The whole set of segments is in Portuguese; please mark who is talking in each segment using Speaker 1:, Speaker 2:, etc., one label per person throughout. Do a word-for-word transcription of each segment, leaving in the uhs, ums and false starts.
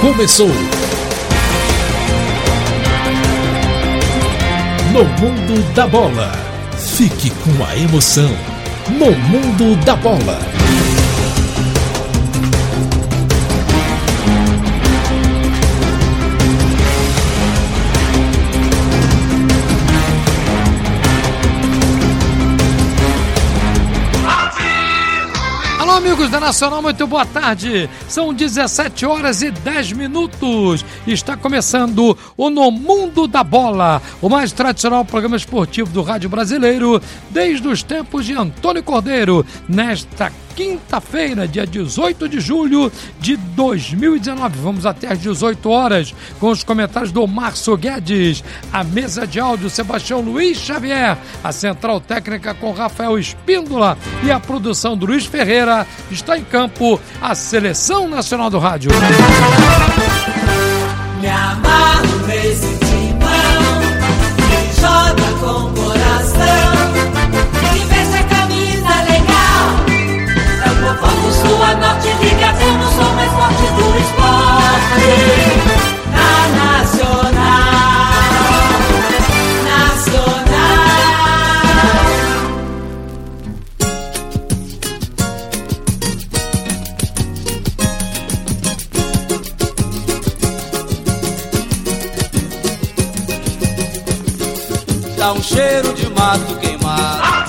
Speaker 1: começou. No Mundo da Bola. Fique com a emoção. No Mundo da Bola.
Speaker 2: Amigos da Nacional, muito boa tarde. São dezessete horas e dez minutos. Está começando o No Mundo da Bola, o mais tradicional programa esportivo do rádio brasileiro desde os tempos de Antônio Cordeiro, nesta quinta-feira, dia dezoito de julho de dois mil e dezenove. Vamos até às dezoito horas com os comentários do Márcio Guedes, a mesa de áudio Sebastião Luiz Xavier, a central técnica com Rafael Espíndola e a produção do Luiz Ferreira. Está em campo a Seleção Nacional do Rádio.
Speaker 3: Me amarro nesse timão que joga com coração, que veste a camisa legal. É o povo do sul a norte, liga até no som mais forte do esporte. Na Nacional, Nacional. Dá um cheiro de mato queimado.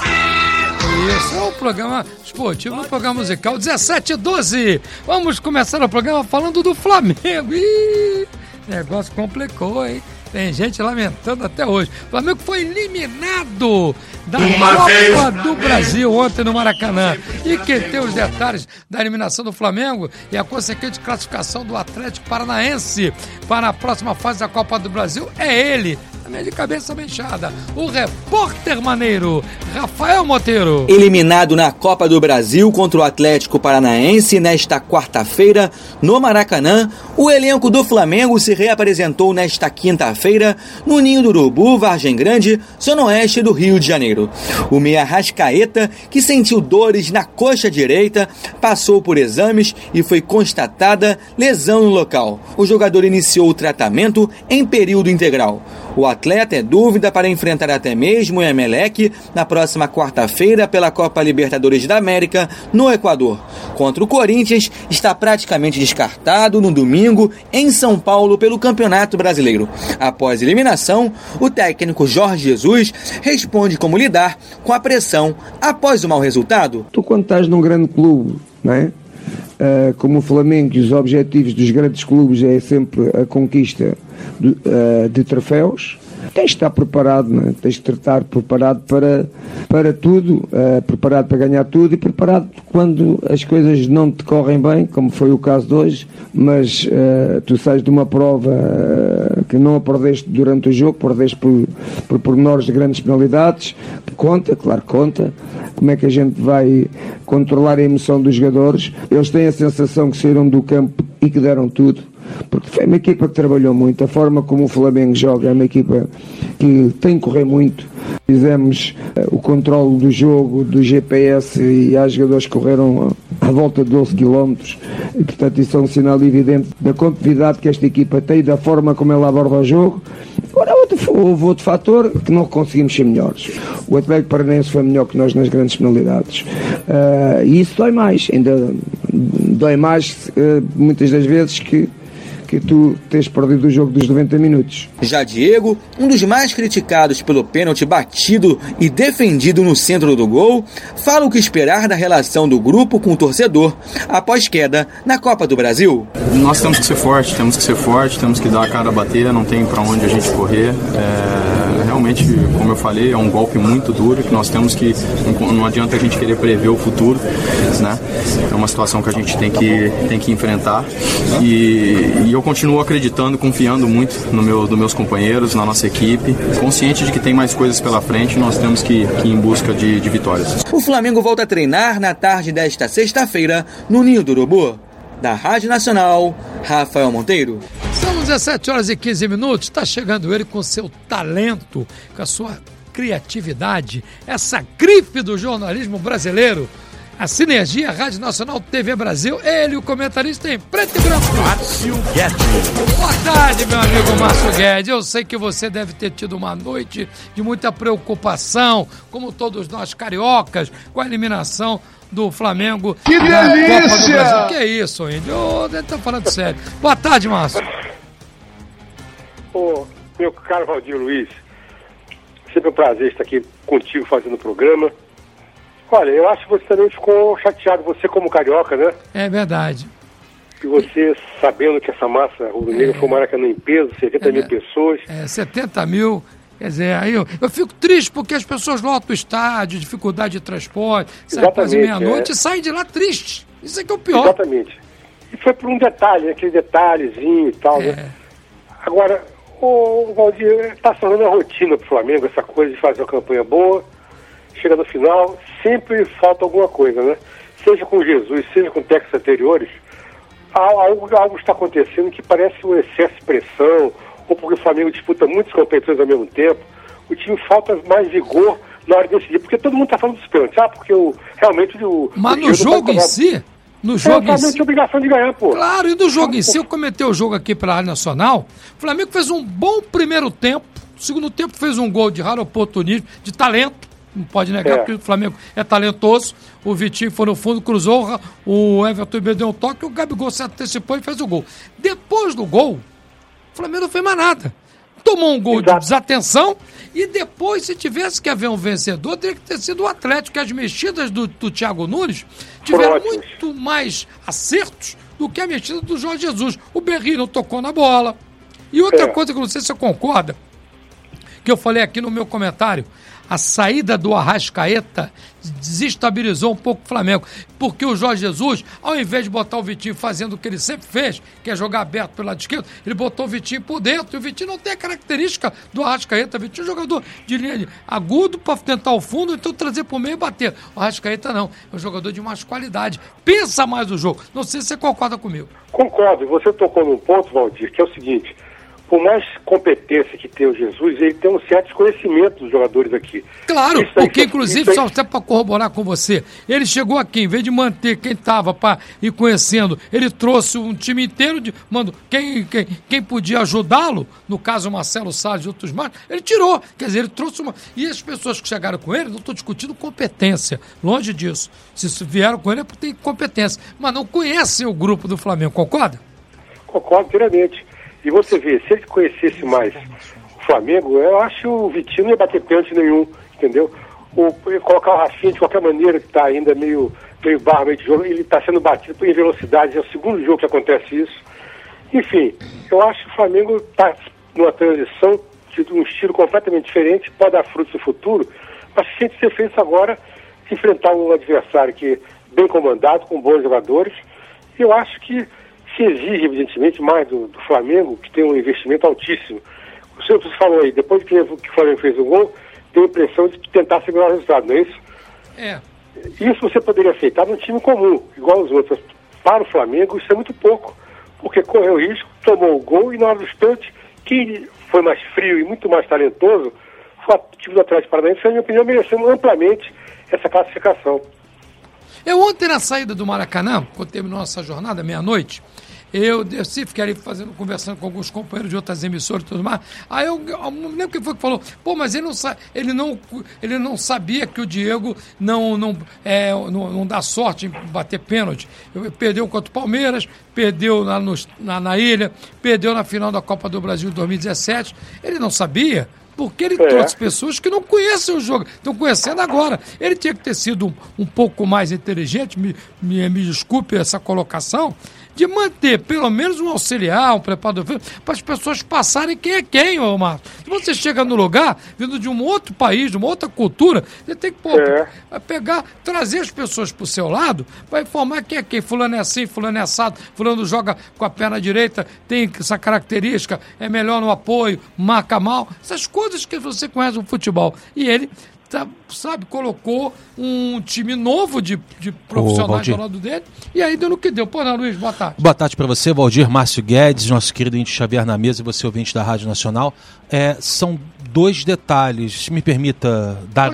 Speaker 2: Isso é o programa esportivo, o programa musical dezessete e doze. Vamos começar o programa falando do Flamengo. Ih, negócio complicou, hein? Tem gente lamentando até hoje. O Flamengo foi eliminado da Uma Copa vez. do Brasil ontem no Maracanã. E quem tem os detalhes da eliminação do Flamengo e a consequente classificação do Atlético Paranaense para a próxima fase da Copa do Brasil é ele, de cabeça bem inchada, o repórter maneiro, Rafael Monteiro.
Speaker 4: Eliminado na Copa do Brasil contra o Atlético Paranaense nesta quarta-feira no Maracanã, o elenco do Flamengo se reapresentou nesta quinta-feira no Ninho do Urubu, Vargem Grande, zona oeste do Rio de Janeiro. O meia Arrascaeta, que sentiu dores na coxa direita, passou por exames e foi constatada lesão no local. O jogador iniciou o tratamento em período integral. O atleta é dúvida para enfrentar até mesmo o Emelec na próxima quarta-feira pela Copa Libertadores da América no Equador. Contra o Corinthians, está praticamente descartado no domingo em São Paulo pelo Campeonato Brasileiro. Após a eliminação, o técnico Jorge Jesus responde como lidar com a pressão após o mau resultado.
Speaker 5: Tu, quando estás num grande clube, não é? Uh, como o Flamengo, e os objetivos dos grandes clubes é sempre a conquista de, uh, de troféus, tens de estar preparado, não é? Tens de estar preparado para, para tudo, uh, preparado para ganhar tudo e preparado quando as coisas não te correm bem, como foi o caso de hoje, mas uh, tu sais de uma prova uh, que não a perdeste durante o jogo, perdeste por, por pormenores de grandes penalidades, conta, claro conta. Como é que a gente vai controlar a emoção dos jogadores? Eles têm a sensação que saíram do campo e que deram tudo, porque foi uma equipa que trabalhou muito. A forma como o Flamengo joga é uma equipa que tem que correr muito. Fizemos uh, o controle do jogo, do G P S, e há jogadores que correram à volta de doze quilómetros, e portanto isso é um sinal evidente da competitividade que esta equipa tem e da forma como ela aborda o jogo. Agora outro, houve outro fator que não conseguimos ser melhores. O Atlético Paranaense foi melhor que nós nas grandes penalidades, uh, e isso dói mais, ainda dói mais uh, muitas das vezes que que tu tens perdido o jogo dos noventa minutos.
Speaker 4: Já Diego, um dos mais criticados pelo pênalti batido e defendido no centro do gol, fala o que esperar da relação do grupo com o torcedor após queda na Copa do Brasil.
Speaker 6: Nós temos que ser forte, temos que ser forte, temos que dar a cara a bater, não tem para onde a gente correr. É, realmente, como eu falei, é um golpe muito duro que nós temos que, não adianta a gente querer prever o futuro, né? É uma situação que a gente tem que, tem que enfrentar, e, e eu continuo acreditando, confiando muito no meu, nos meus companheiros, na nossa equipe, consciente de que tem mais coisas pela frente, nós temos que, que ir em busca de, de vitórias.
Speaker 4: O Flamengo volta a treinar na tarde desta sexta-feira no Ninho do Urubu. Da Rádio Nacional, Rafael Monteiro.
Speaker 2: São dezessete horas e quinze minutos, está chegando ele com seu talento, com a sua criatividade, essa grife do jornalismo brasileiro. a Sinergia Rádio Nacional T V Brasil, ele, o comentarista em preto e branco.
Speaker 1: Márcio Guedes.
Speaker 2: Boa tarde, meu amigo Márcio Guedes. Eu sei que você deve ter tido uma noite de muita preocupação, como todos nós cariocas, com a eliminação do Flamengo.
Speaker 7: Que
Speaker 2: na
Speaker 7: delícia!
Speaker 2: Copa do Brasil. Que é isso, índio? Oh, ele tá falando sério. Boa tarde, Márcio.
Speaker 7: Ô, meu caro Valdir Luiz, sempre um prazer estar aqui contigo fazendo o programa. Olha, eu acho que você também ficou chateado, você como carioca, né?
Speaker 2: É verdade.
Speaker 7: E você sabendo que essa massa rubro-negra
Speaker 2: É.
Speaker 7: foi o Maracanã em peso, setenta
Speaker 2: É.
Speaker 7: mil pessoas.
Speaker 2: É, setenta mil, quer dizer, aí eu, eu fico triste porque as pessoas lotam o estádio, dificuldade de transporte, saem quase
Speaker 7: Exatamente,
Speaker 2: meia-noite
Speaker 7: é.
Speaker 2: e saem de lá tristes. Isso é que é o pior.
Speaker 7: Exatamente. E foi por um detalhe, né? Aquele detalhezinho e tal,
Speaker 2: É.
Speaker 7: né? Agora, o Valdir, tá se tornando a rotina pro Flamengo, essa coisa de fazer uma campanha boa, chega no final, sempre falta alguma coisa, né? Seja com Jesus, seja com técnicos anteriores, algo, algo está acontecendo que parece um excesso de pressão, ou porque o Flamengo disputa muitas competições ao mesmo tempo, o time falta mais vigor na hora de decidir, porque todo mundo está falando dos pênaltis, ah, porque o, realmente o...
Speaker 2: Mas
Speaker 7: o
Speaker 2: no
Speaker 7: Diego
Speaker 2: jogo
Speaker 7: tá-
Speaker 2: em si, no
Speaker 7: É, o
Speaker 2: jogo em
Speaker 7: Flamengo
Speaker 2: si,
Speaker 7: tinha obrigação de ganhar, pô.
Speaker 2: claro, e no jogo em si, eu comentei o jogo aqui pela Rádio Nacional, o Flamengo fez um bom primeiro tempo, no segundo tempo fez um gol de raro oportunismo, de talento, não pode negar,
Speaker 7: É.
Speaker 2: porque o Flamengo é talentoso, o Vitinho foi no fundo, cruzou, o Everton Ribeiro deu um toque, o Gabigol se antecipou e fez o gol. Depois do gol, o Flamengo não fez mais nada. Tomou um gol de
Speaker 7: Exato.
Speaker 2: desatenção e depois, se tivesse que haver um vencedor, teria que ter sido o Atlético, que as mexidas do, do Thiago Nunes tiveram
Speaker 7: Ótimos.
Speaker 2: muito mais acertos do que a mexida do Jorge Jesus. O Berri não tocou na bola. E outra
Speaker 7: É.
Speaker 2: coisa que eu não sei se você concorda, que eu falei aqui no meu comentário, a saída do Arrascaeta desestabilizou um pouco o Flamengo, porque o Jorge Jesus, ao invés de botar o Vitinho fazendo o que ele sempre fez, que é jogar aberto pelo lado esquerdo, ele botou o Vitinho por dentro, e o Vitinho não tem a característica do Arrascaeta. O Vitinho é um jogador de linha de agudo para tentar o fundo, então trazer por meio e bater. O Arrascaeta não, é um jogador de mais qualidade, pensa mais o jogo. Não sei se você concorda comigo.
Speaker 7: Concordo, você tocou num ponto, Valdir, que é o seguinte: por mais competência que tem o Jesus, ele tem um certo desconhecimento dos jogadores aqui.
Speaker 2: Claro,
Speaker 7: Isso aí-
Speaker 2: porque inclusive,
Speaker 7: isso aí-
Speaker 2: só até para corroborar com você, ele chegou aqui, em vez de manter quem estava para ir conhecendo, ele trouxe um time inteiro de. Mano, quem, quem, quem podia ajudá-lo, no caso o Marcelo Salles e outros mais, ele tirou. Quer dizer, ele trouxe uma. E as pessoas que chegaram com ele, não estou discutindo competência, longe disso. Se vieram com ele é porque tem competência, mas não conhecem o grupo do Flamengo, concorda?
Speaker 7: Concordo inteiramente. E você vê, se ele conhecesse mais o Flamengo, eu acho que o Vitinho não ia bater pênalti nenhum, entendeu? O, colocar o Rafinha de qualquer maneira, que está ainda meio, meio barro, meio de jogo, ele está sendo batido em velocidade, é o segundo jogo que acontece isso. Enfim, eu acho que o Flamengo está numa transição de um estilo completamente diferente, pode dar frutos no futuro, mas tem que ser feito agora, enfrentar um adversário que é bem comandado, com bons jogadores, e eu acho que se exige, evidentemente, mais do, do Flamengo, que tem um investimento altíssimo. O senhor falou aí, depois que, que o Flamengo fez o gol, tem a impressão de tentar segurar o resultado, não é isso?
Speaker 2: É.
Speaker 7: Isso você poderia aceitar num time comum, igual os outros. Para o Flamengo, isso é muito pouco, porque correu o risco, tomou o gol e na hora dos pênaltis, quem foi mais frio e muito mais talentoso foi o time do Atlético Paranaense, na minha opinião, merecendo amplamente essa classificação.
Speaker 2: Eu ontem, na saída do Maracanã, quando terminou essa jornada, meia-noite, eu desci, fiquei ali fazendo, conversando com alguns companheiros de outras emissoras e tudo mais. Aí eu, eu não lembro quem foi que falou, pô, mas ele não, ele não, ele não sabia que o Diego não, não, é, não, não dá sorte em bater pênalti. Eu, perdeu contra o Palmeiras, perdeu na, no, na, na Ilha, perdeu na final da Copa do Brasil de dois mil e dezessete. Ele não sabia. Porque ele
Speaker 7: é.
Speaker 2: trouxe pessoas que não conhecem o jogo, estão conhecendo agora. Ele tinha que ter sido um, um pouco mais inteligente, me, me, me desculpe essa colocação, de manter pelo menos um auxiliar, um preparador, para as pessoas passarem quem é quem, ô Márcio. Se você chega no lugar, vindo de um outro país, de uma outra cultura, você tem que pô,
Speaker 7: é.
Speaker 2: pegar, trazer as pessoas para o seu lado, para informar quem é quem. Fulano é assim, fulano é assado, fulano joga com a perna direita, tem essa característica, é melhor no apoio, marca mal. Essas coisas que você conhece no futebol. E ele, tá, sabe, colocou um time novo de, de profissionais ao lado dele, e aí deu no que deu. Pô, não, Luiz, boa tarde.
Speaker 8: Boa tarde para você, Valdir, Márcio Guedes, nosso querido índio Xavier na mesa, e você ouvinte da Rádio Nacional. É, são dois detalhes, me permita dar um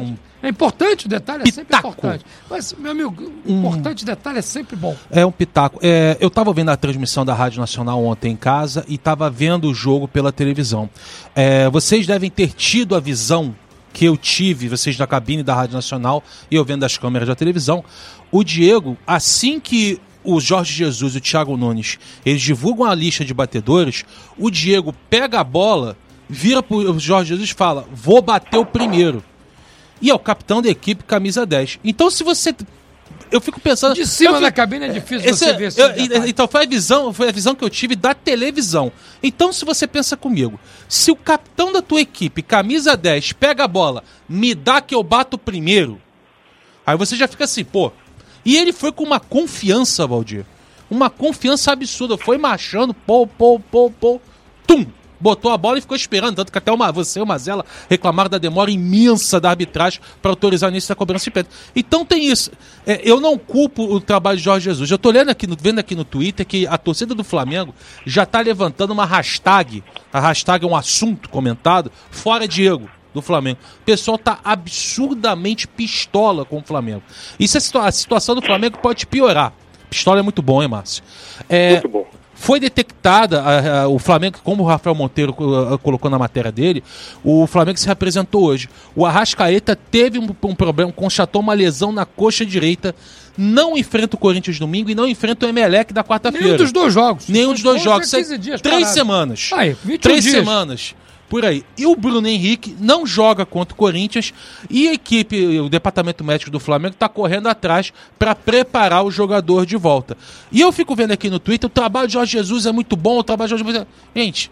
Speaker 2: É importante, o detalhe é
Speaker 8: Pitaco.
Speaker 2: sempre importante. Mas, meu amigo, o
Speaker 8: Hum.
Speaker 2: importante detalhe é sempre bom.
Speaker 8: É um pitaco. É, eu estava vendo a transmissão da Rádio Nacional ontem em casa e estava vendo o jogo pela televisão. É, vocês devem ter tido a visão que eu tive, vocês da cabine da Rádio Nacional e eu vendo das câmeras da televisão. O Diego, assim que o Jorge Jesus e o Thiago Nunes, eles divulgam a lista de batedores, o Diego pega a bola, vira pro Jorge Jesus e fala, vou bater o primeiro. E é o capitão da equipe, camisa dez. Então se você... Eu fico pensando...
Speaker 2: De cima
Speaker 8: eu
Speaker 2: da
Speaker 8: fico,
Speaker 2: cabine é difícil
Speaker 8: esse,
Speaker 2: você ver esse
Speaker 8: eu,
Speaker 2: detalhe.
Speaker 8: Então foi a, visão, foi a visão que eu tive da televisão. Então se você pensa comigo, se o capitão da tua equipe, camisa dez, pega a bola, me dá que eu bato primeiro, aí você já fica assim, pô... E ele foi com uma confiança, Valdir. Uma confiança absurda. Foi marchando, pô, pô, pô, pô. Tum! Botou a bola e ficou esperando. Tanto que até uma, você e o Mazella reclamaram da demora imensa da arbitragem para autorizar o início da cobrança de pênalti. Então tem isso. É, eu não culpo o trabalho de Jorge Jesus. Eu tô lendo aqui, no, vendo aqui no Twitter que a torcida do Flamengo já tá levantando uma hashtag. A hashtag é um assunto comentado. Fora Diego. Do Flamengo. O pessoal tá absurdamente pistola com o Flamengo. Isso é situa- a situação do Flamengo pode piorar. Pistola é muito bom, hein, Márcio? É,
Speaker 7: Muito bom.
Speaker 8: Foi detectada a, a, o Flamengo, como o Rafael Monteiro a, colocou na matéria dele, o Flamengo se representou hoje. O Arrascaeta teve um, um problema, constatou uma lesão na coxa direita, não enfrenta o Corinthians domingo e não enfrenta o Emelec da quarta-feira.
Speaker 2: Nenhum dos dois jogos.
Speaker 8: Nenhum dos dois jogos.
Speaker 2: quinze dias
Speaker 8: Três
Speaker 2: parado.
Speaker 8: semanas.
Speaker 2: Aí, vinte e um
Speaker 8: Três
Speaker 2: dias.
Speaker 8: semanas. Por aí. E o Bruno Henrique não joga contra o Corinthians e a equipe, o departamento médico do Flamengo está correndo atrás para preparar o jogador de volta. E eu fico vendo aqui no Twitter, o trabalho de Jorge Jesus é muito bom, o trabalho de Jorge Jesus é... Gente,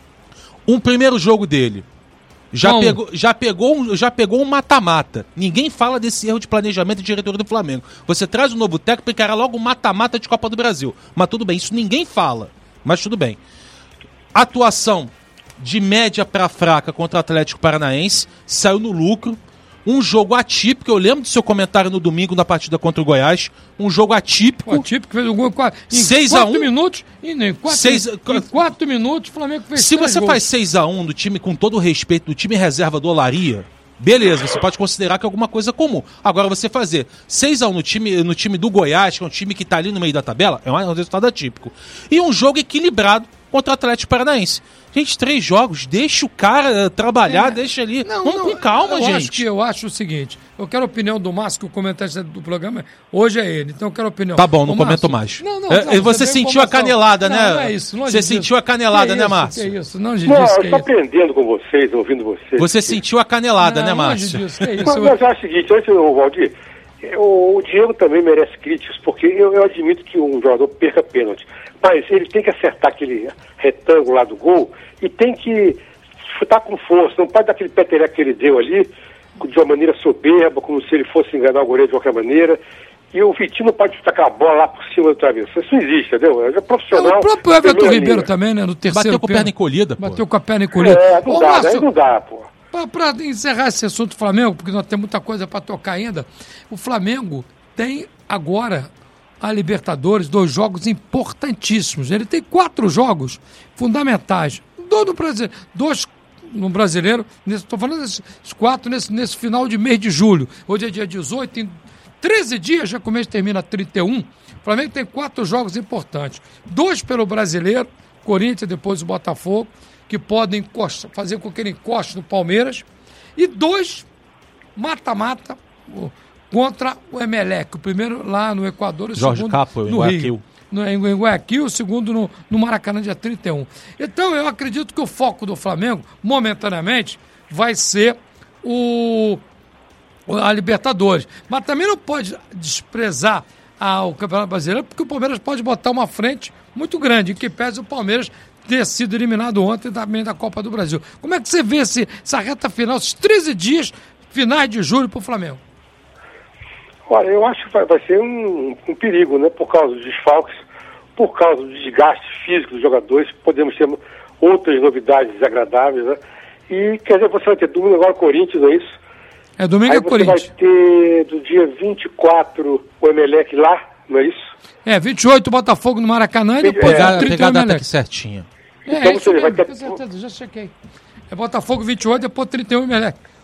Speaker 8: um primeiro jogo dele já
Speaker 2: Bom.
Speaker 8: pegou, já, pegou um, já pegou um mata-mata. Ninguém fala desse erro de planejamento de diretoria do Flamengo. Você traz um novo técnico para encarar logo um mata-mata de Copa do Brasil. Mas tudo bem, isso ninguém fala. Mas tudo bem. Atuação de média para fraca contra o Atlético Paranaense, saiu no lucro. Um jogo atípico, eu lembro do seu comentário no domingo na partida contra o Goiás. Um jogo atípico.
Speaker 2: O atípico fez um gol em
Speaker 8: seis a um.
Speaker 2: quatro minutos. E nem quatro,
Speaker 8: seis,
Speaker 2: em quatro minutos o Flamengo fez
Speaker 8: Se
Speaker 2: três
Speaker 8: você
Speaker 2: gols.
Speaker 8: faz seis a um do time, com todo o respeito, do time reserva do Olaria, beleza, você pode considerar que é alguma coisa comum. Agora, você fazer seis a um no time, no time do Goiás, que é um time que está ali no meio da tabela, é um resultado atípico. E um jogo equilibrado contra o Atlético Paranaense. Gente, três jogos, deixa o cara trabalhar,
Speaker 2: É.
Speaker 8: deixa ali.
Speaker 2: Não,
Speaker 8: Vamos
Speaker 2: não,
Speaker 8: com calma,
Speaker 2: eu
Speaker 8: gente.
Speaker 2: Acho que, eu acho o seguinte, eu quero a opinião do Márcio, que o comentarista do programa hoje é ele, então eu quero a opinião.
Speaker 8: Tá bom, não
Speaker 2: Ô,
Speaker 8: comento
Speaker 2: Márcio,
Speaker 8: mais.
Speaker 2: Não, não,
Speaker 8: É,
Speaker 2: não,
Speaker 8: você
Speaker 2: tem
Speaker 8: sentiu a
Speaker 2: informação.
Speaker 8: canelada,
Speaker 2: não,
Speaker 8: né?
Speaker 2: Não é isso, longe
Speaker 8: Você
Speaker 2: disso.
Speaker 8: sentiu a canelada,
Speaker 2: Que
Speaker 8: né,
Speaker 2: isso,
Speaker 8: Márcio?
Speaker 2: Que isso, longe
Speaker 7: Não,
Speaker 2: disso,
Speaker 7: eu
Speaker 2: que
Speaker 7: estou
Speaker 2: isso.
Speaker 7: aprendendo com vocês, ouvindo vocês.
Speaker 8: Você sentiu a canelada,
Speaker 2: Não,
Speaker 8: né,
Speaker 2: longe
Speaker 8: Márcio?
Speaker 2: disso, que isso.
Speaker 7: Mas, mas eu acho o seguinte, antes, ô, Valdir, o, o Diego também merece críticas, porque eu, eu admito que um jogador perca pênalti, mas ele tem que acertar aquele retângulo lá do gol e tem que chutar com força, não pode dar aquele peteleco que ele deu ali, de uma maneira soberba, como se ele fosse enganar o goleiro de qualquer maneira. E o Vitinho não pode chutar aquela bola lá por cima do travesseiro. Isso não existe, entendeu? É profissional.
Speaker 2: É, o próprio Everton
Speaker 7: primeira
Speaker 2: Ribeiro
Speaker 7: linha.
Speaker 2: também, né? No terceiro
Speaker 8: Bateu com a perna
Speaker 2: pênalti.
Speaker 8: encolhida, pô.
Speaker 2: Bateu com a perna encolhida.
Speaker 7: É, não
Speaker 2: Ô,
Speaker 7: dá,
Speaker 2: Márcio,
Speaker 7: aí não dá, pô.
Speaker 2: Para encerrar esse assunto do Flamengo, porque nós temos muita coisa para tocar ainda, o Flamengo tem agora a Libertadores, dois jogos importantíssimos. Ele tem quatro jogos fundamentais. Dois no Brasileiro, dois no Brasileiro, estou falando desses quatro nesse, nesse final de mês de julho. Hoje é dia dezoito, em treze dias, já começa e termina trinta e um. O Flamengo tem quatro jogos importantes. Dois pelo Brasileiro, Corinthians, depois o Botafogo, que podem encosta, fazer com que ele encoste no Palmeiras. E dois mata-mata contra o Emelec. O primeiro lá no Equador e o
Speaker 8: Jorge
Speaker 2: segundo
Speaker 8: Capo, em
Speaker 2: no
Speaker 8: Guayaquil.
Speaker 2: Rio. No, em Guayaquil, o segundo no, no Maracanã, dia trinta e um. Então, eu acredito que o foco do Flamengo, momentaneamente, vai ser o, a Libertadores. Mas também não pode desprezar a, o Campeonato Brasileiro, porque o Palmeiras pode botar uma frente muito grande, que pese o Palmeiras ter sido eliminado ontem também da Copa do Brasil. Como é que você vê esse, essa reta final, esses treze dias finais de julho para o Flamengo?
Speaker 7: Olha, eu acho que vai, vai ser um, um perigo, né? Por causa dos desfalques, por causa do desgaste físico dos jogadores, podemos ter outras novidades desagradáveis, né? E, quer dizer, você vai ter domingo agora Corinthians, não é isso?
Speaker 2: É domingo
Speaker 7: Aí
Speaker 2: é
Speaker 7: você
Speaker 2: Corinthians.
Speaker 7: vai ter do dia vinte e quatro o Emelec lá, não é isso?
Speaker 2: É, vinte e oito Botafogo no Maracanã e depois
Speaker 7: É,
Speaker 8: Pegar,
Speaker 2: trinta e um
Speaker 8: pegar a data
Speaker 2: Emelec.
Speaker 8: aqui certinha.
Speaker 2: É,
Speaker 7: Então
Speaker 2: é isso
Speaker 7: você vai
Speaker 2: mesmo,
Speaker 7: ter-
Speaker 2: com certeza, já chequei. É Botafogo vinte e oito, depois trinta e um Emelec.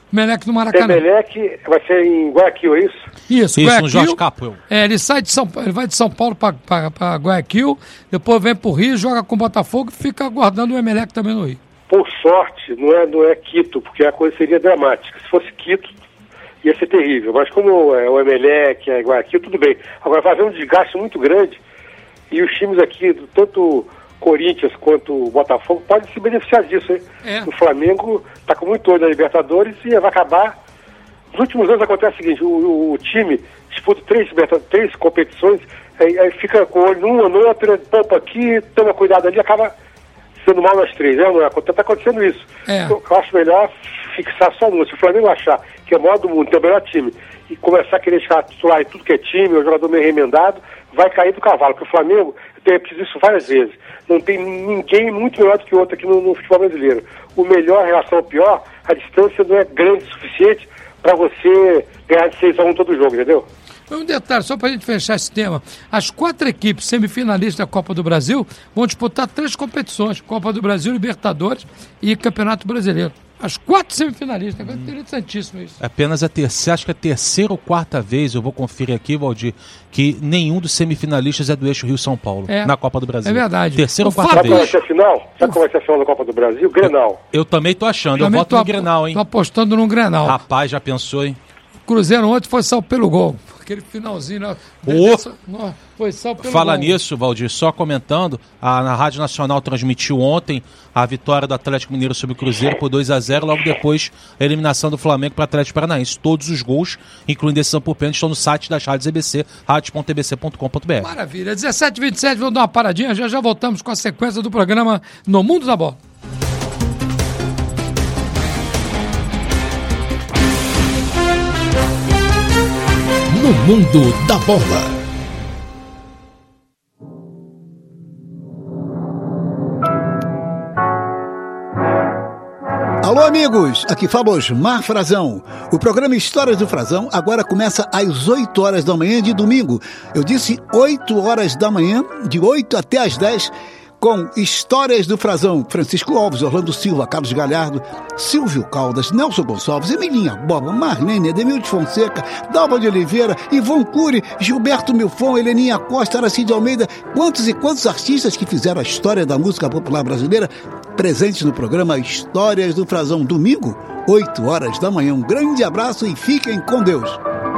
Speaker 2: Emelec no Maracanã.
Speaker 7: Emelec vai ser em Guayaquil, é isso?
Speaker 2: Isso,
Speaker 8: Isso,
Speaker 2: Guayaquil.
Speaker 8: no Jorge Capwell.
Speaker 2: É, ele sai de São ele vai de São Paulo para Guayaquil, depois vem pro Rio, joga com o Botafogo e fica aguardando o Emelec também no Rio.
Speaker 7: Por sorte, não é, não é Quito, porque a coisa seria dramática. Se fosse Quito, ia ser terrível. Mas como é o Emelec, é Guayaquil, tudo bem. Agora vai haver um desgaste muito grande e os times aqui, tanto Corinthians quanto o Botafogo, podem se beneficiar disso, hein?
Speaker 2: É.
Speaker 7: O Flamengo está com muito olho na Libertadores e vai acabar. Nos últimos anos acontece o seguinte, o, o, o time disputa três, três competições, aí, aí fica com o olho numa, noutra, poupa aqui, toma cuidado ali, acaba sendo mal nas três, né? Está acontecendo isso.
Speaker 2: É.
Speaker 7: Então, eu acho melhor fixar só numa. Se o Flamengo achar que é o maior do mundo, tem o melhor time, e começar a querer ficar titular em tudo que é time, o jogador meio remendado, vai cair do cavalo, porque o Flamengo, eu tenho repetido isso várias vezes, não tem ninguém muito melhor do que o outro aqui no, no futebol brasileiro. O melhor em relação ao pior, a distância não é grande o suficiente para você ganhar de seis a um todo jogo, entendeu?
Speaker 2: Um detalhe, só para a gente fechar esse tema. As quatro equipes semifinalistas da Copa do Brasil vão disputar três competições. Copa do Brasil, Libertadores e Campeonato Brasileiro. As quatro semifinalistas. É interessantíssimo isso.
Speaker 8: Apenas a terceira, acho que a terceira ou quarta vez, eu vou conferir aqui, Valdir, que nenhum dos semifinalistas é do eixo Rio-São Paulo,
Speaker 2: É.
Speaker 8: na Copa do Brasil.
Speaker 2: É verdade.
Speaker 8: Terceira
Speaker 2: O
Speaker 8: ou quarta
Speaker 7: Sabe qual vai
Speaker 8: vez.
Speaker 7: ser a final? Sabe qual vai ser a final da Copa do Brasil? Grenal.
Speaker 8: Eu também tô achando, eu
Speaker 2: Também
Speaker 8: voto
Speaker 2: tô
Speaker 8: no
Speaker 2: ap-
Speaker 8: Grenal, hein?
Speaker 2: Tô apostando no Grenal.
Speaker 8: Rapaz, já pensou, hein?
Speaker 2: Cruzeiro ontem foi sal pelo gol. Aquele finalzinho, né?
Speaker 8: Ô!
Speaker 2: Não, foi sal pelo
Speaker 8: Fala
Speaker 2: gol.
Speaker 8: nisso, Valdir, só comentando, a, a Rádio Nacional transmitiu ontem a vitória do Atlético Mineiro sobre o Cruzeiro por dois a zero, logo depois a eliminação do Flamengo para o Atlético Paranaense. Todos os gols, incluindo decisão por pênalti, estão no site das rádios E B C, rádios ponto e b c ponto com ponto b r.
Speaker 2: Maravilha. dezessete e vinte e sete, vamos dar uma paradinha, já já voltamos com a sequência do programa No Mundo da Bola.
Speaker 1: No Mundo da Bola.
Speaker 9: Alô, amigos! Aqui fala Osmar Frazão. O programa Histórias do Frazão agora começa às oito horas da manhã de domingo. Eu disse oito horas da manhã, de oito até às dez, com Histórias do Frazão. Francisco Alves, Orlando Silva, Carlos Galhardo, Silvio Caldas, Nelson Gonçalves, Emilinha Boba, Marlene, Ademilde Fonseca, Dalva de Oliveira, Ivon Cury, Gilberto Milfon, Heleninha Costa, Aracide Almeida. Quantos e quantos artistas que fizeram a história da música popular brasileira presentes no programa Histórias do Frazão. Domingo, oito horas da manhã. Um grande abraço e fiquem com Deus.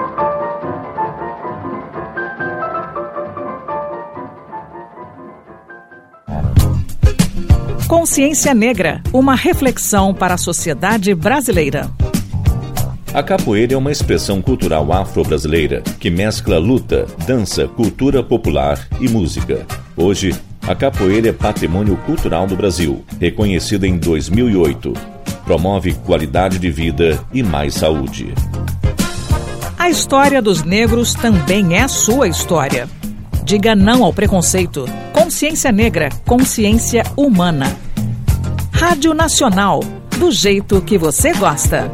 Speaker 10: Consciência Negra, uma reflexão para a sociedade brasileira.
Speaker 11: A capoeira é uma expressão cultural afro-brasileira que mescla luta, dança, cultura popular e música. Hoje, a capoeira é patrimônio cultural do Brasil, reconhecida em dois mil e oito. Promove qualidade de vida e mais saúde.
Speaker 10: A história dos negros também é sua história. Diga não ao preconceito. Consciência Negra, consciência humana. Rádio Nacional, do jeito que você gosta.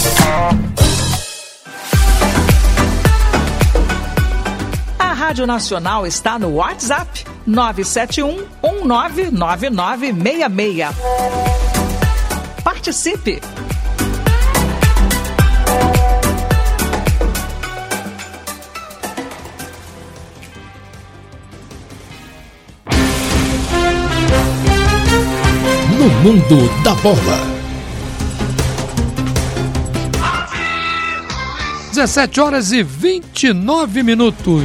Speaker 10: A Rádio Nacional está no WhatsApp nove sete um, um nove nove nove seis seis. Participe!
Speaker 1: No Mundo da Bola.
Speaker 2: dezessete horas e vinte e nove minutos.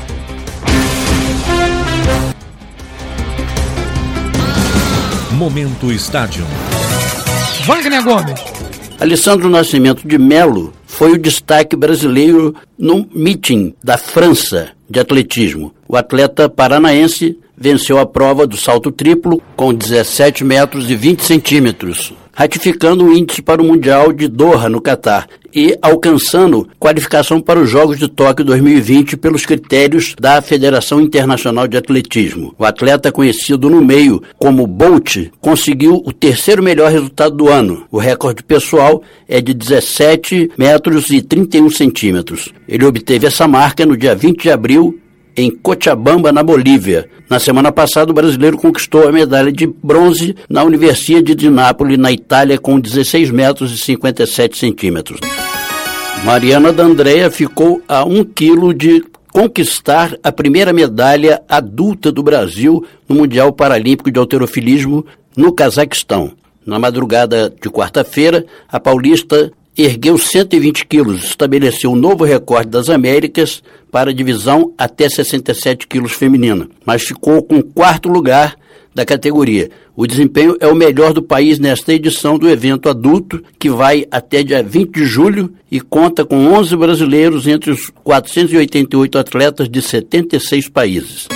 Speaker 1: Momento Estádio.
Speaker 2: Wagner Gomes.
Speaker 12: Alessandro Nascimento de Melo foi o destaque brasileiro no meeting da França de atletismo. O atleta paranaense venceu a prova do salto triplo com dezessete metros e vinte centímetros, ratificando o índice para o Mundial de Doha, no Catar, e alcançando qualificação para os Jogos de Tóquio dois mil e vinte pelos critérios da Federação Internacional de Atletismo. O atleta, conhecido no meio como Bolt, conseguiu o terceiro melhor resultado do ano. O recorde pessoal é de dezessete metros e trinta e um centímetros. Ele obteve essa marca no dia vinte de abril em Cochabamba, na Bolívia. Na semana passada, o brasileiro conquistou a medalha de bronze na Universidade de Nápoles, na Itália, com dezesseis metros e cinquenta e sete centímetros. Mariana D'Andrea ficou a um quilo de conquistar a primeira medalha adulta do Brasil no Mundial Paralímpico de Halterofilismo no Cazaquistão. Na madrugada de quarta-feira, a paulista ergueu cento e vinte quilos, estabeleceu um novo recorde das Américas para a divisão até sessenta e sete quilos feminina, mas ficou com o quarto lugar da categoria. O desempenho é o melhor do país nesta edição do evento adulto, que vai até dia vinte de julho e conta com onze brasileiros entre os quatrocentos e oitenta e oito atletas de setenta e seis países.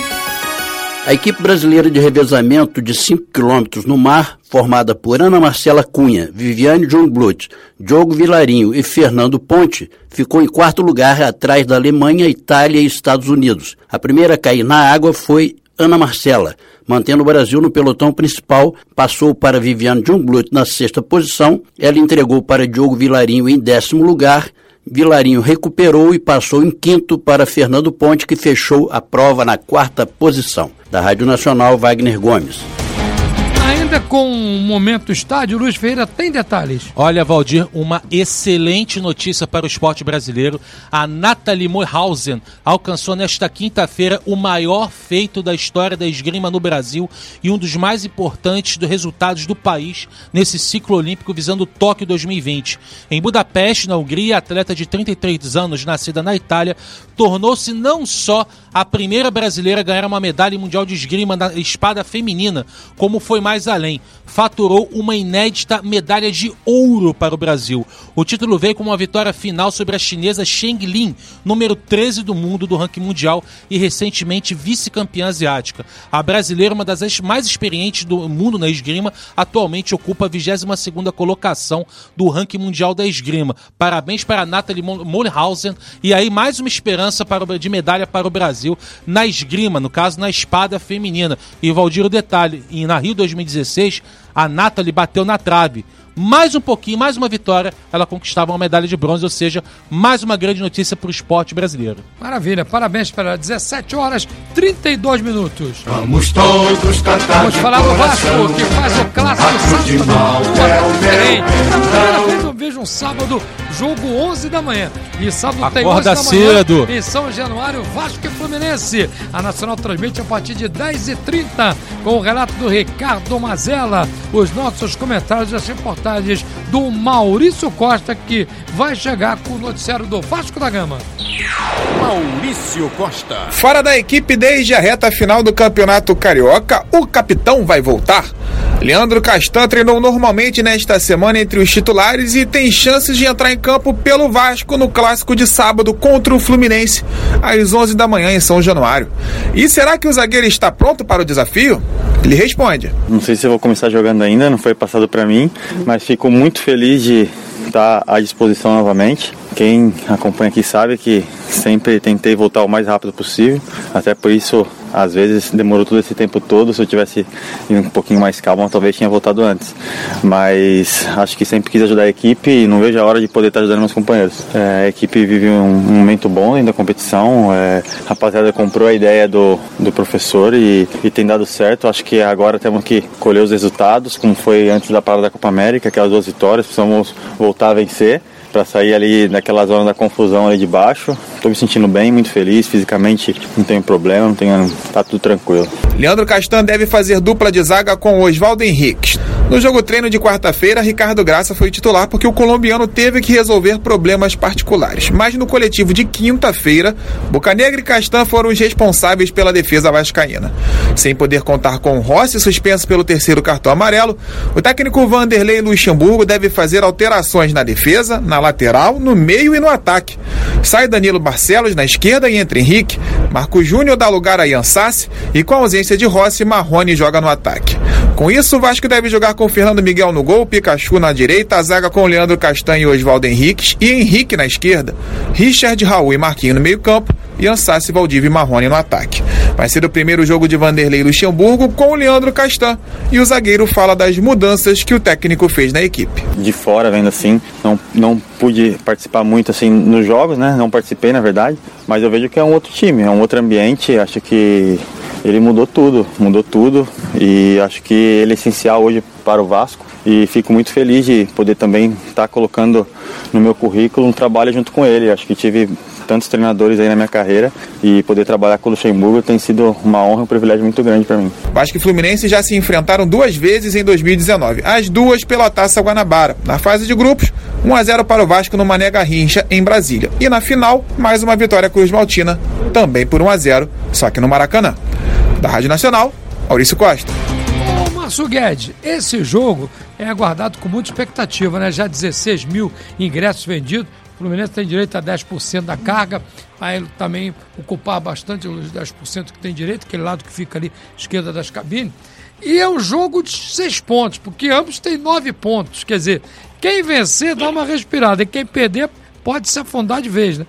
Speaker 12: A equipe brasileira de revezamento de cinco quilômetros no mar, formada por Ana Marcela Cunha, Viviane Jungblut, Diogo Vilarinho e Fernando Ponte, ficou em quarto lugar atrás da Alemanha, Itália e Estados Unidos. A primeira a cair na água foi Ana Marcela, mantendo o Brasil no pelotão principal, passou para Viviane Jungblut na sexta posição, ela entregou para Diogo Vilarinho em décimo lugar, Vilarinho recuperou e passou em quinto para Fernando Ponte, que fechou a prova na quarta posição. Da Rádio Nacional, Wagner Gomes.
Speaker 2: Ainda com o Momento Estádio, Luiz Ferreira tem detalhes.
Speaker 8: Olha, Valdir, uma excelente notícia para o esporte brasileiro. A Nathalie Mollhausen alcançou nesta quinta-feira o maior feito da história da esgrima no Brasil e um dos mais importantes dos resultados do país nesse ciclo olímpico visando Tóquio dois mil e vinte. Em Budapeste, na Hungria, a atleta de trinta e três anos, nascida na Itália, tornou-se não só a primeira brasileira a ganhar uma medalha mundial de esgrima na espada feminina, como foi mais além. Faturou uma inédita medalha de ouro para o Brasil. O título veio com uma vitória final sobre a chinesa Cheng Lin, número treze do mundo do ranking mundial e recentemente vice-campeã asiática. A brasileira, uma das mais experientes do mundo na esgrima, atualmente ocupa a vigésima segunda colocação do ranking mundial da esgrima. Parabéns para a Nathalie Mollhausen, e aí mais uma esperança para o, de medalha para o Brasil na esgrima, no caso na espada feminina. E Valdir, o detalhe, e na Rio dois mil e dezesseis, a Nathalie bateu na trave. Mais um pouquinho, mais uma vitória, ela conquistava uma medalha de bronze, ou seja, mais uma grande notícia para o esporte brasileiro.
Speaker 2: Maravilha, parabéns para dezessete horas e trinta e dois minutos.
Speaker 13: Vamos todos cantar.
Speaker 2: Vamos falar do Vasco, que faz o clássico sábado. É o diferente. Primeira vez eu vejo um sábado, jogo onze da manhã. E sábado tem onze da manhã.
Speaker 8: Cedo.
Speaker 2: Em São Januário, Vasco e Fluminense. A Nacional transmite a partir de dez e trinta, com o relato do Ricardo Mazella, os nossos comentários e as reportagens do Maurício Costa, que vai chegar com o noticiário do Vasco da Gama.
Speaker 14: Maurício Costa. Fora da equipe desde a reta final do Campeonato Carioca, o capitão vai voltar. Leandro Castan treinou normalmente nesta semana entre os titulares e tem chances de entrar em campo pelo Vasco no clássico de sábado contra o Fluminense, às onze da manhã em São Januário. E será que o zagueiro está pronto para o desafio? Ele responde:
Speaker 15: não sei se eu vou começar jogando ainda, não foi passado para mim, mas fico muito feliz de estar à disposição novamente. Quem acompanha aqui sabe que sempre tentei voltar o mais rápido possível, até por isso às vezes demorou todo esse tempo todo. Se eu tivesse um pouquinho mais calmo, talvez tinha voltado antes, mas acho que sempre quis ajudar a equipe e não vejo a hora de poder estar ajudando meus companheiros. É, a equipe vive um, um momento bom dentro da competição, é, a rapaziada comprou a ideia do, do professor e, e tem dado certo. Acho que agora temos que colher os resultados, como foi antes da parada da Copa América, aquelas duas vitórias, precisamos voltar a vencer para sair ali daquela zona da confusão ali de baixo. Estou me sentindo bem, muito feliz, fisicamente não tenho problema, não tenho, tá tudo tranquilo.
Speaker 14: Leandro Castan deve fazer dupla de zaga com Oswaldo Henrique. No jogo treino de quarta-feira, Ricardo Graça foi titular porque o colombiano teve que resolver problemas particulares. Mas no coletivo de quinta-feira, Bocanegra e Castan foram os responsáveis pela defesa vascaína. Sem poder contar com Rossi, suspenso pelo terceiro cartão amarelo, o técnico Vanderlei Luxemburgo deve fazer alterações na defesa, na lateral, no meio e no ataque. Sai Danilo Barcelos na esquerda e entra Henrique. Marco Júnior dá lugar a Ian Sassi e com a ausência de Rossi, Marrone joga no ataque. Com isso, o Vasco deve jogar com Fernando Miguel no gol, Pikachu na direita, a zaga com Leandro Castanho e Oswaldo Henriques, e Henrique na esquerda, Richard, Raul e Marquinhos no meio campo, e Ansassi, Valdívia e Marrone no ataque. Vai ser o primeiro jogo de Vanderlei Luxemburgo com o Leandro Castan, e o zagueiro fala das mudanças que o técnico fez na equipe.
Speaker 15: De fora, vendo assim, não, não pude participar muito assim nos jogos, né? Não participei, na verdade, mas eu vejo que é um outro time, é um outro ambiente, acho que ele mudou tudo, mudou tudo, e acho que ele é essencial hoje para o Vasco, e fico muito feliz de poder também estar colocando no meu currículo um trabalho junto com ele. Acho que tive tantos treinadores aí na minha carreira, e poder trabalhar com o Luxemburgo tem sido uma honra e um privilégio muito grande para mim.
Speaker 14: Vasco e Fluminense já se enfrentaram duas vezes em dois mil e dezenove, as duas pela Taça Guanabara. Na fase de grupos, um a zero para o Vasco no Mané Garrincha, em Brasília. E na final, mais uma vitória Cruz Maltina, também por um a zero, só que no Maracanã. Da Rádio Nacional, Maurício Costa.
Speaker 2: Ô, Márcio Guedes, esse jogo é aguardado com muita expectativa, né? Já dezesseis mil ingressos vendidos. O Fluminense tem direito a dez por cento da carga, vai ele também ocupar bastante os dez por cento que tem direito, aquele lado que fica ali à esquerda das cabines. E é um jogo de seis pontos, porque ambos têm nove pontos. Quer dizer, quem vencer dá uma respirada, e quem perder pode se afundar de vez, né?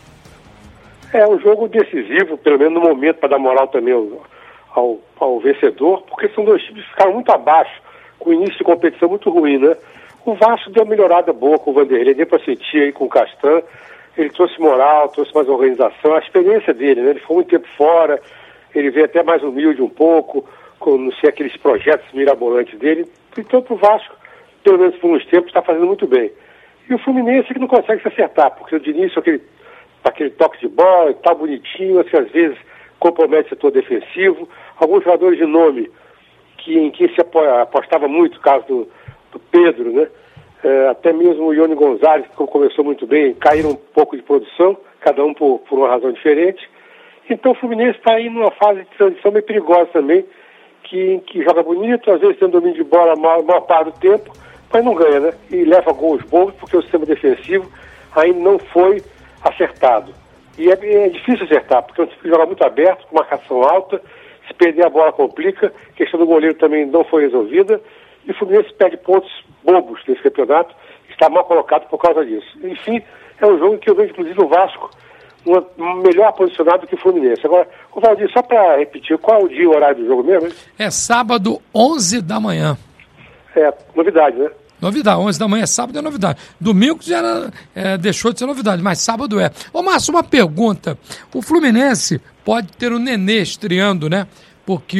Speaker 7: É um jogo decisivo, pelo menos no momento, para dar moral também ao, ao, ao vencedor, porque são dois times que ficaram muito abaixo, com o início de competição muito ruim, né? O Vasco deu uma melhorada boa com o Vanderlei, deu para sentir aí com o Castan, ele trouxe moral, trouxe mais organização, a experiência dele, né? Ele ficou muito tempo fora, ele veio até mais humilde um pouco, com não sei, aqueles projetos mirabolantes dele. Então, para o Vasco, pelo menos por uns tempos, está fazendo muito bem. E o Fluminense que não consegue se acertar, porque o Diniz, aquele, aquele toque de bola, tá bonitinho, assim, às vezes compromete o setor defensivo. Alguns jogadores de nome que, em quem se apostava muito, o caso do, do Pedro, né? É, até mesmo o Ione Gonzalez, que começou muito bem, caíram um pouco de produção, cada um por, por uma razão diferente. Então o Fluminense está aí numa fase de transição meio perigosa também, que, que joga bonito, às vezes tem um domínio de bola a maior, maior parte do tempo, mas não ganha, né? E leva gols bons porque o sistema defensivo ainda não foi acertado. E é, é difícil acertar, porque o time joga muito aberto, com marcação alta, se perder a bola complica, a questão do goleiro também não foi resolvida, e o Fluminense perde pontos bobos nesse campeonato, está mal colocado por causa disso. Enfim, é um jogo em que eu vejo, inclusive, o Vasco uma, melhor posicionado que o Fluminense. Agora, o Valdir, só para repetir, qual é o dia e o horário do jogo mesmo? Hein?
Speaker 2: É sábado, onze da manhã.
Speaker 7: É, novidade, né?
Speaker 2: Novidade, onze da manhã é sábado, é novidade. Domingo já era, é, deixou de ser novidade, mas sábado é. Ô Márcio, uma pergunta. O Fluminense pode ter o Nenê estreando, né? Porque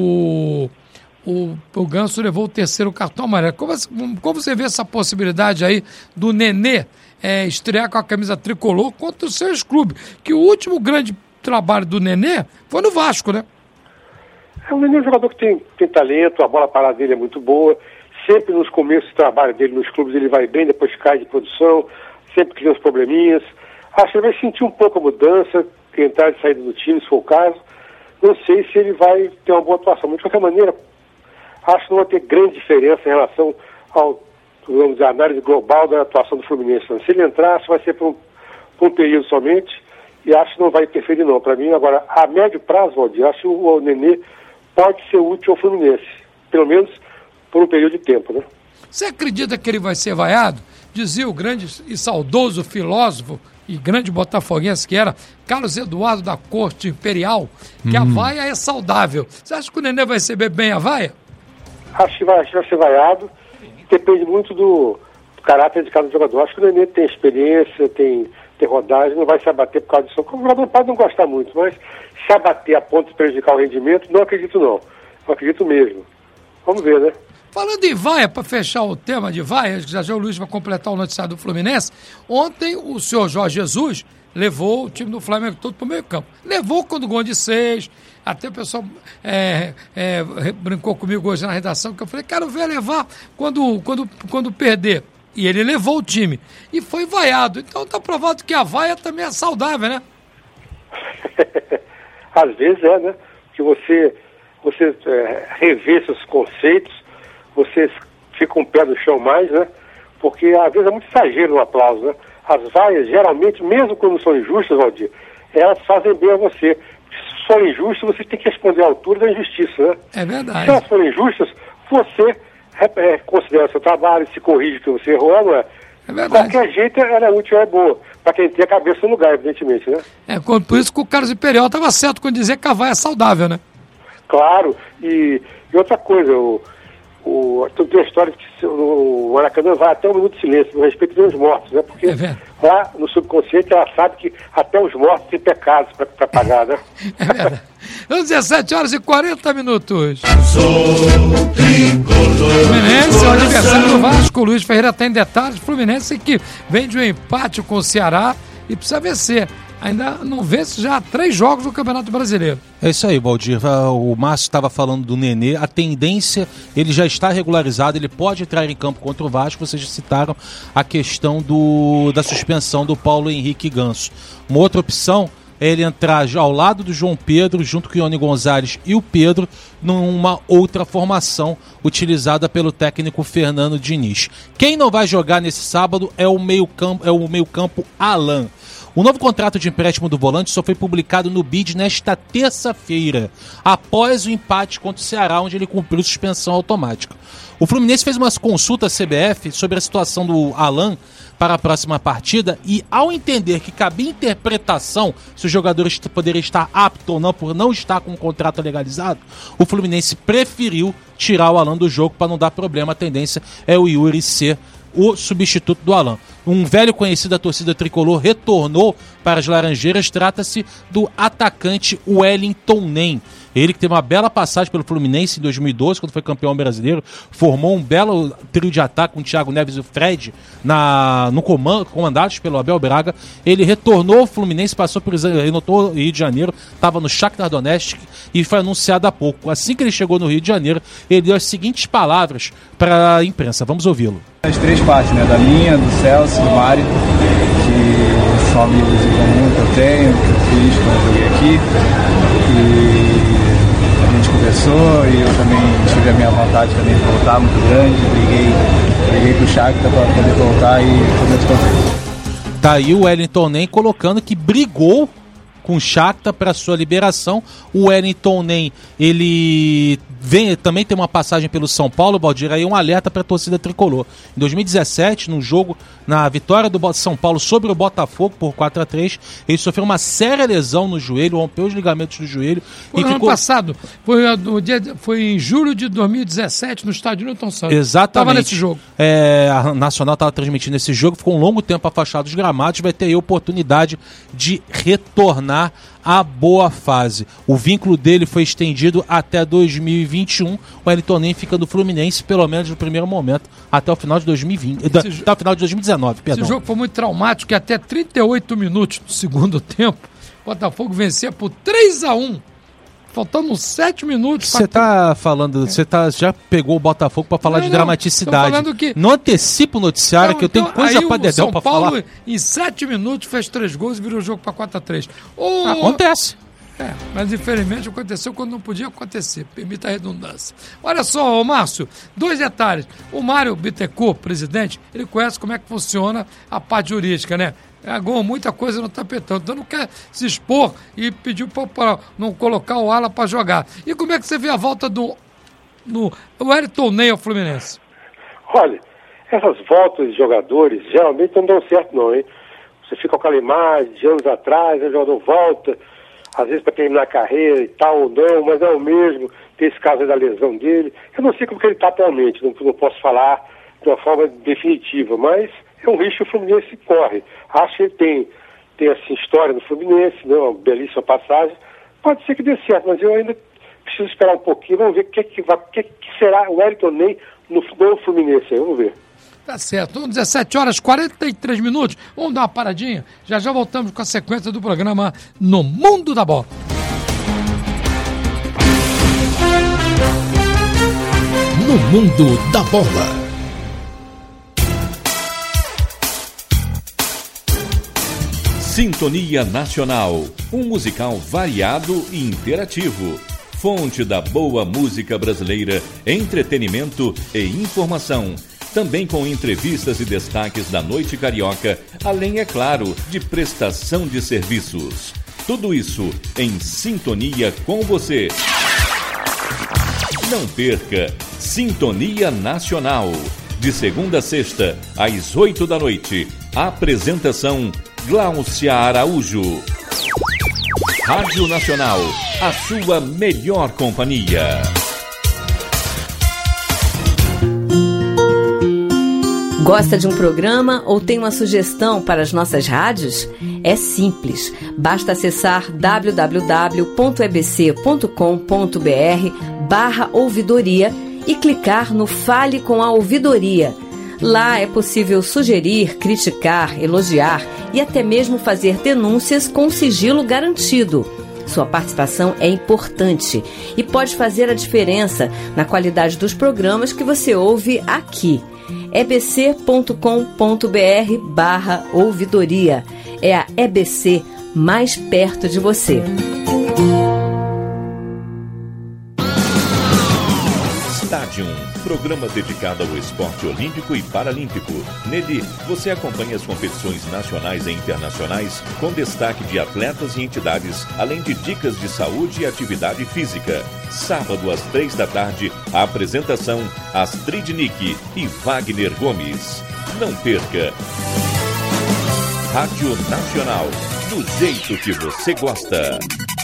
Speaker 2: o, o, o Ganso levou o terceiro cartão amarelo. Como, como você vê essa possibilidade aí do Nenê é, estrear com a camisa tricolor contra os seus clubes? Que o último grande trabalho do Nenê foi no Vasco, né?
Speaker 7: É um Nenê um jogador que tem, tem talento, a bola parada dele é muito boa. Sempre nos começos do trabalho dele nos clubes ele vai bem, depois cai de produção, sempre cria uns probleminhas. Acho que ele vai sentir um pouco a mudança, tentar de saída do time, se for o caso. Não sei se ele vai ter uma boa atuação, mas de qualquer maneira, acho que não vai ter grande diferença em relação ao, vamos dizer, a análise global da atuação do Fluminense. Se ele entrar, acho que vai ser por um, por um período somente, e acho que não vai interferir não. Para mim, agora, a médio prazo, Valdir, acho que o, o Nenê pode ser útil ao Fluminense, pelo menos por um período de tempo, né?
Speaker 2: Você acredita que ele vai ser vaiado? Dizia o grande e saudoso filósofo e grande botafoguense que era Carlos Eduardo da Corte Imperial, que hum. a vaia é saudável. Você acha que o Nenê vai receber bem a vaia?
Speaker 7: Acho que vai, acho que vai ser vaiado. Depende muito do, do caráter de cada jogador. Acho que o Nenê tem experiência, tem, tem rodagem, não vai se abater por causa disso. O jogador pode não gostar muito, mas se abater a ponto de prejudicar o rendimento, não acredito não. Não acredito mesmo. Vamos ver, né?
Speaker 2: Falando em vaia, para fechar o tema de vaia, já já o Luiz vai completar o noticiário do Fluminense. Ontem o senhor Jorge Jesus levou o time do Flamengo todo para o meio campo. Levou quando o gol de seis, até o pessoal é, é, brincou comigo hoje na redação, que eu falei, quero ver levar quando, quando, quando perder. E ele levou o time. E foi vaiado. Então está provado que a vaia também é saudável, né?
Speaker 7: Às vezes é, né? Que você, você é, revê seus conceitos, você fica um pé no chão mais, né? Porque às vezes é muito exagero no aplauso, né? As vaias, geralmente, mesmo quando são injustas, Valdir, elas fazem bem a você. Se forem injustas, você tem que responder à altura da injustiça, né?
Speaker 2: É verdade.
Speaker 7: Se elas forem injustas, você é, considera o seu trabalho, se corrige que você errou, não é?
Speaker 2: É verdade.
Speaker 7: Qualquer jeito ela é útil, é boa. Para quem tem a cabeça no lugar, evidentemente, né?
Speaker 2: É, por isso que o Carlos Imperial estava certo quando dizia que Cavar é saudável, né?
Speaker 7: Claro, e, e outra coisa, o, o, tem uma história que o Maracanã vai até um minuto de silêncio, no respeito dos mortos, né? Porque
Speaker 2: é
Speaker 7: lá no subconsciente ela sabe que até os mortos têm pecados para pagar, né?
Speaker 2: É verdade. São dezessete horas e quarenta minutos. Fluminense é o adversário do Vasco. O Luiz Ferreira tem detalhes. Fluminense que vem de um empate com o Ceará e precisa vencer. Ainda não vence já há três jogos no Campeonato Brasileiro.
Speaker 8: É isso aí, Valdir. O Márcio estava falando do Nenê. A tendência, ele já está regularizado, ele pode entrar em campo contra o Vasco. Vocês já citaram a questão do, da suspensão do Paulo Henrique Ganso. Uma outra opção é ele entrar ao lado do João Pedro, junto com o Ione Gonzalez e o Pedro, numa outra formação utilizada pelo técnico Fernando Diniz. Quem não vai jogar nesse sábado é o meio-campo, é o meio-campo Alan. O novo contrato de empréstimo do volante só foi publicado no B I D nesta terça-feira, após o empate contra o Ceará, onde ele cumpriu suspensão automática. O Fluminense fez umas consultas à C B F sobre a situação do Alan para a próxima partida e, ao entender que cabia interpretação se o jogador poderia estar apto ou não por não estar com o contrato legalizado, o Fluminense preferiu tirar o Alan do jogo para não dar problema. A tendência é o Yuri ser o substituto do Alan. Um velho conhecido da torcida tricolor retornou para as Laranjeiras. Trata-se do atacante Wellington Nem. Ele que teve uma bela passagem pelo Fluminense em dois mil e doze, quando foi campeão brasileiro, formou um belo trio de ataque com o Thiago Neves e o Fred na, no comando, comandados pelo Abel Braga. Ele retornou ao Fluminense, passou por Rio de Janeiro, estava no Shakhtar Donetsk e foi anunciado há pouco. Assim que ele chegou no Rio de Janeiro, ele deu as seguintes palavras para a imprensa. Vamos ouvi-lo.
Speaker 16: As três partes, né? Da minha, do Celso, do Mário, que são amigos em comum que eu tenho, que eu fiz quando eu joguei aqui. E a gente conversou e eu também tive a minha vontade também de voltar muito grande. Briguei, briguei com o Shakhtar para poder voltar e estou muito contente.
Speaker 8: Tá aí o Wellington Nem colocando que brigou com o Shakhtar para sua liberação. O Wellington Nem, ele vem, também tem uma passagem pelo São Paulo, Baldir, aí um alerta para a torcida tricolor. Em dois mil e dezessete, num jogo, na vitória do São Paulo sobre o Botafogo por quatro a três, ele sofreu uma séria lesão no joelho, rompeu os ligamentos do joelho.
Speaker 2: Foi
Speaker 8: e
Speaker 2: no
Speaker 8: ficou...
Speaker 2: ano passado, foi, no dia, foi em julho de dois mil e dezessete, no estádio Newton Santos.
Speaker 8: Exatamente.
Speaker 2: Estava nesse jogo.
Speaker 8: É, a Nacional estava transmitindo esse jogo, ficou um longo tempo afastado dos gramados, vai ter aí a oportunidade de retornar à boa fase. O vínculo dele foi estendido até dois mil e vinte e um. O Wellington Nem fica no Fluminense, pelo menos no primeiro momento, até o final de dois mil e vinte, da,
Speaker 2: Esse
Speaker 8: até o final de dois mil e dezenove, perdão.
Speaker 2: Esse jogo foi muito traumático, e até trinta e oito minutos do segundo tempo, o Botafogo vencia por três a um. Faltando sete minutos.
Speaker 8: Você tá falando, você tá, já pegou o Botafogo para falar
Speaker 2: não,
Speaker 8: de
Speaker 2: não,
Speaker 8: dramaticidade.
Speaker 2: Que...
Speaker 8: Não antecipa o noticiário,
Speaker 2: não,
Speaker 8: que eu tenho
Speaker 2: então,
Speaker 8: coisa para dedão para falar.
Speaker 2: Paulo, em sete minutos, fez três gols e virou o jogo para quatro a três. O...
Speaker 8: Acontece.
Speaker 2: É, mas infelizmente aconteceu quando não podia acontecer. Permita a redundância. Olha só, ô Márcio, dois detalhes. O Mário Bittencourt, presidente, ele conhece como é que funciona a parte jurídica, né? Agou muita coisa no tapetão, então não quer se expor e pediu para não colocar o ala para jogar. E como é que você vê a volta do no Wellington Nem ao Fluminense?
Speaker 7: Olha, essas voltas de jogadores geralmente não dão certo não, hein? Você fica com aquela imagem de anos atrás, o jogador volta, às vezes para terminar a carreira e tal ou não, mas não é o mesmo. Tem esse caso da lesão dele. Eu não sei como que ele está atualmente, não, não posso falar de uma forma definitiva, mas é um risco que o Fluminense corre. Acho que ele tem, tem assim, história no Fluminense, né, uma belíssima passagem. Pode ser que dê certo, mas eu ainda preciso esperar um pouquinho. Vamos ver o que, que, que, que será o Wellington Nem no, no Fluminense. Aí, vamos ver.
Speaker 2: Tá certo. São dezessete horas e quarenta e três minutos. Vamos dar uma paradinha? Já já voltamos com a sequência do programa No Mundo da Bola.
Speaker 1: No Mundo da Bola.
Speaker 11: Sintonia Nacional, um musical variado e interativo. Fonte da boa música brasileira, entretenimento e informação. Também com entrevistas e destaques da noite carioca, além, é claro, de prestação de serviços. Tudo isso em sintonia com você. Não perca Sintonia Nacional. De segunda a sexta, às oito da noite. Apresentação Gláucia Araújo. Rádio Nacional, a sua melhor companhia.
Speaker 17: Gosta de um programa ou tem uma sugestão para as nossas rádios? É simples, basta acessar w w w ponto e b c ponto com ponto b r barra ouvidoria e clicar no Fale com a Ouvidoria. Lá é possível sugerir, criticar, elogiar e até mesmo fazer denúncias com sigilo garantido. Sua participação é importante e pode fazer a diferença na qualidade dos programas que você ouve aqui. e b c ponto com ponto b r barra ouvidoria. É a E B C mais perto de você.
Speaker 11: Stadium, programa dedicado ao esporte olímpico e paralímpico. Nele, você acompanha as competições nacionais e internacionais com destaque de atletas e entidades, além de dicas de saúde e atividade física. Sábado, às três da tarde, a apresentação Astrid Nick e Wagner Gomes. Não perca! Rádio Nacional, do jeito que você gosta.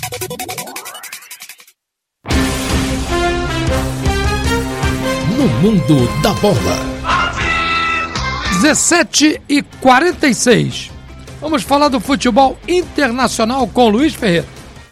Speaker 1: No mundo da bola.
Speaker 2: dezessete e quarenta e seis. Vamos falar do futebol internacional com Luiz Ferreira.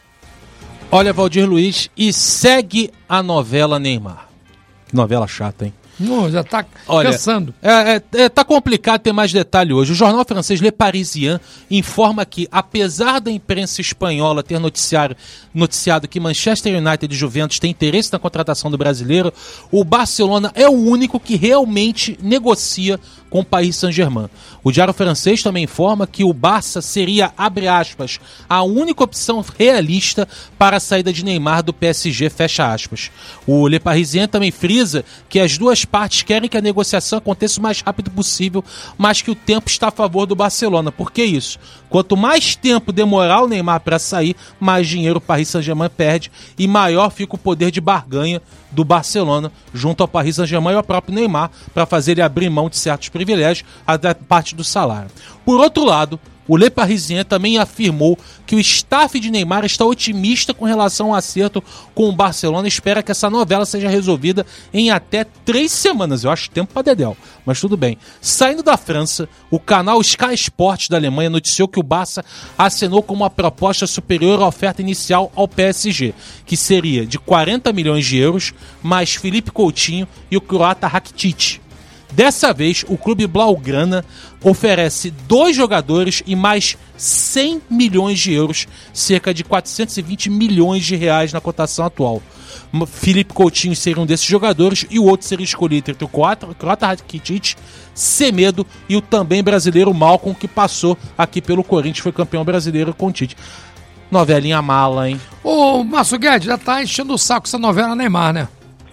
Speaker 8: Olha, Valdir Luiz, e segue a novela Neymar. Que novela chata, hein?
Speaker 2: Não, já tá
Speaker 8: Olha,
Speaker 2: cansando.
Speaker 8: É, é, é, tá complicado ter mais detalhe hoje. O jornal francês Le Parisien informa que, apesar da imprensa espanhola ter noticiado, noticiado que Manchester United e Juventus têm interesse na contratação do brasileiro, o Barcelona é o único que realmente negocia com o Paris Saint-Germain. O diário francês também informa que o Barça seria, abre aspas, a única opção realista para a saída de Neymar do P S G, fecha aspas. O Le Parisien também frisa que as duas partes querem que a negociação aconteça o mais rápido possível, mas que o tempo está a favor do Barcelona. Por que isso? Quanto mais tempo demorar o Neymar para sair, mais dinheiro o Paris Saint-Germain perde e maior fica o poder de barganha do Barcelona junto ao Paris Saint-Germain e ao próprio Neymar para fazer ele abrir mão de certos privilégios, até parte do salário. Por outro lado, o Le Parisien também afirmou que o staff de Neymar está otimista com relação ao acerto com o Barcelona e espera que essa novela seja resolvida em até três semanas. Eu acho tempo para dedéu, mas tudo bem. Saindo da França, o canal Sky Sports da Alemanha noticiou que o Barça acenou com uma proposta superior à oferta inicial ao P S G, que seria de quarenta milhões de euros, mais Felipe Coutinho e o croata Rakitic. Dessa vez, o clube blaugrana oferece dois jogadores e mais cem milhões de euros, cerca de quatrocentos e vinte milhões de reais na cotação atual. Felipe Coutinho seria um desses jogadores e o outro seria escolhido entre o croata Rakitic, Semedo e o também brasileiro Malcom, que passou aqui pelo Corinthians, foi campeão brasileiro com o Tite. Novelinha mala, hein?
Speaker 2: Ô, Márcio Guedes, já tá enchendo o saco essa novela Neymar, né?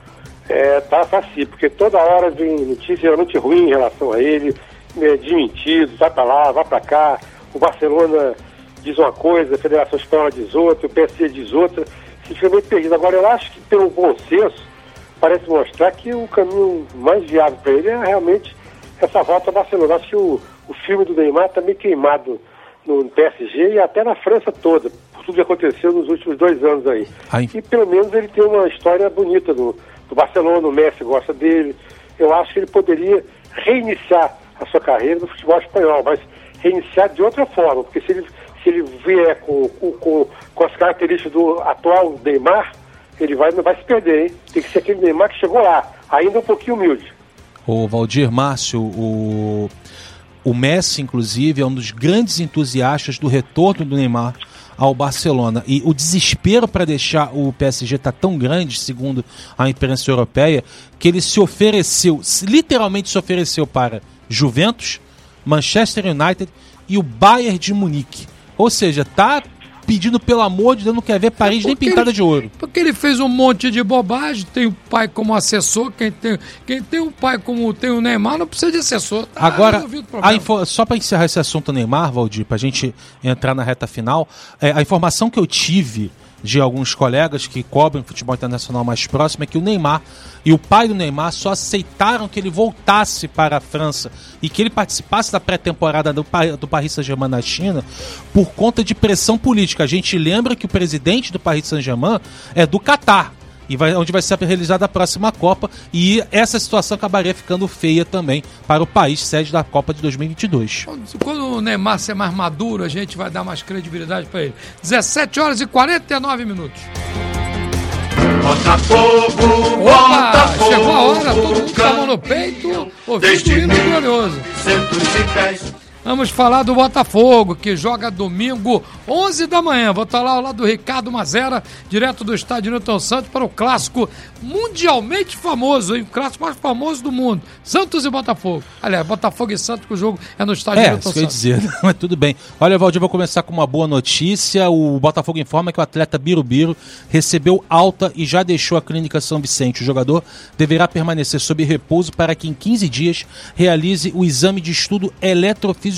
Speaker 7: É, tá, tá sim, porque toda hora vem notícia realmente ruim em relação a ele, né, desmentido, vai pra lá, vai pra cá, o Barcelona diz uma coisa, a Federação Espanhola diz outra, o P S G diz outra, se fica meio perdido. Agora, eu acho que pelo bom senso, parece mostrar que o caminho mais viável para ele é realmente essa volta ao Barcelona. Acho que o, o filme do Neymar tá meio queimado no P S G e até na França toda, por tudo que aconteceu nos últimos dois anos aí.
Speaker 8: Ai.
Speaker 7: E pelo menos ele tem uma história bonita no do Barcelona, o Messi gosta dele. Eu acho que ele poderia reiniciar a sua carreira no futebol espanhol, mas reiniciar de outra forma, porque se ele, se ele vier com, com, com, com as características do atual Neymar, ele vai, não vai se perder, hein? Tem que ser aquele Neymar que chegou lá, ainda um pouquinho humilde.
Speaker 8: O Valdir, Márcio, o, o Messi, inclusive, é um dos grandes entusiastas do retorno do Neymar ao Barcelona, e o desespero para deixar o P S G tá tão grande, segundo a imprensa europeia, que ele se ofereceu, literalmente se ofereceu para Juventus, Manchester United e o Bayern de Munique. Ou seja, tá pedindo pelo amor de Deus, não quer ver Paris nem pintada
Speaker 2: ele,
Speaker 8: de ouro.
Speaker 2: Porque ele fez um monte de bobagem, tem o pai como assessor, quem tem, quem tem o pai como tem o Neymar não precisa de assessor. Tá
Speaker 8: Agora, a info, só para encerrar esse assunto Neymar, Valdir, para a gente entrar na reta final, é, a informação que eu tive de alguns colegas que cobrem futebol internacional mais próximo, é que o Neymar e o pai do Neymar só aceitaram que ele voltasse para a França e que ele participasse da pré-temporada do, do Paris Saint-Germain na China por conta de pressão política. A gente lembra que o presidente do Paris Saint-Germain é do Catar, e vai, onde vai ser realizada a próxima Copa, e essa situação acabaria ficando feia também para o país sede da Copa de dois mil e vinte e dois.
Speaker 2: Quando o Neymar ser mais maduro, a gente vai dar mais credibilidade para ele. dezessete horas e quarenta e nove minutos.
Speaker 13: Botafogo,
Speaker 2: Opa,
Speaker 13: Botafogo,
Speaker 2: chegou a hora, todo mundo com a mão no peito, ouvindo o hino glorioso. Vamos falar do Botafogo, que joga domingo, onze da manhã. Vou estar lá ao lado do Ricardo Mazera, direto do estádio Newton Santos, para o clássico mundialmente famoso, hein? O clássico mais famoso do mundo. Santos e Botafogo. Aliás, Botafogo e Santos, que o jogo é no estádio
Speaker 8: é,
Speaker 2: Newton
Speaker 8: isso
Speaker 2: Santos.
Speaker 8: Que eu ia dizer, mas tudo bem. Olha, Valdir, eu vou começar com uma boa notícia. O Botafogo informa que o atleta Birubiru recebeu alta e já deixou a Clínica São Vicente. O jogador deverá permanecer sob repouso para que em quinze dias realize o exame de estudo eletrofisiológico.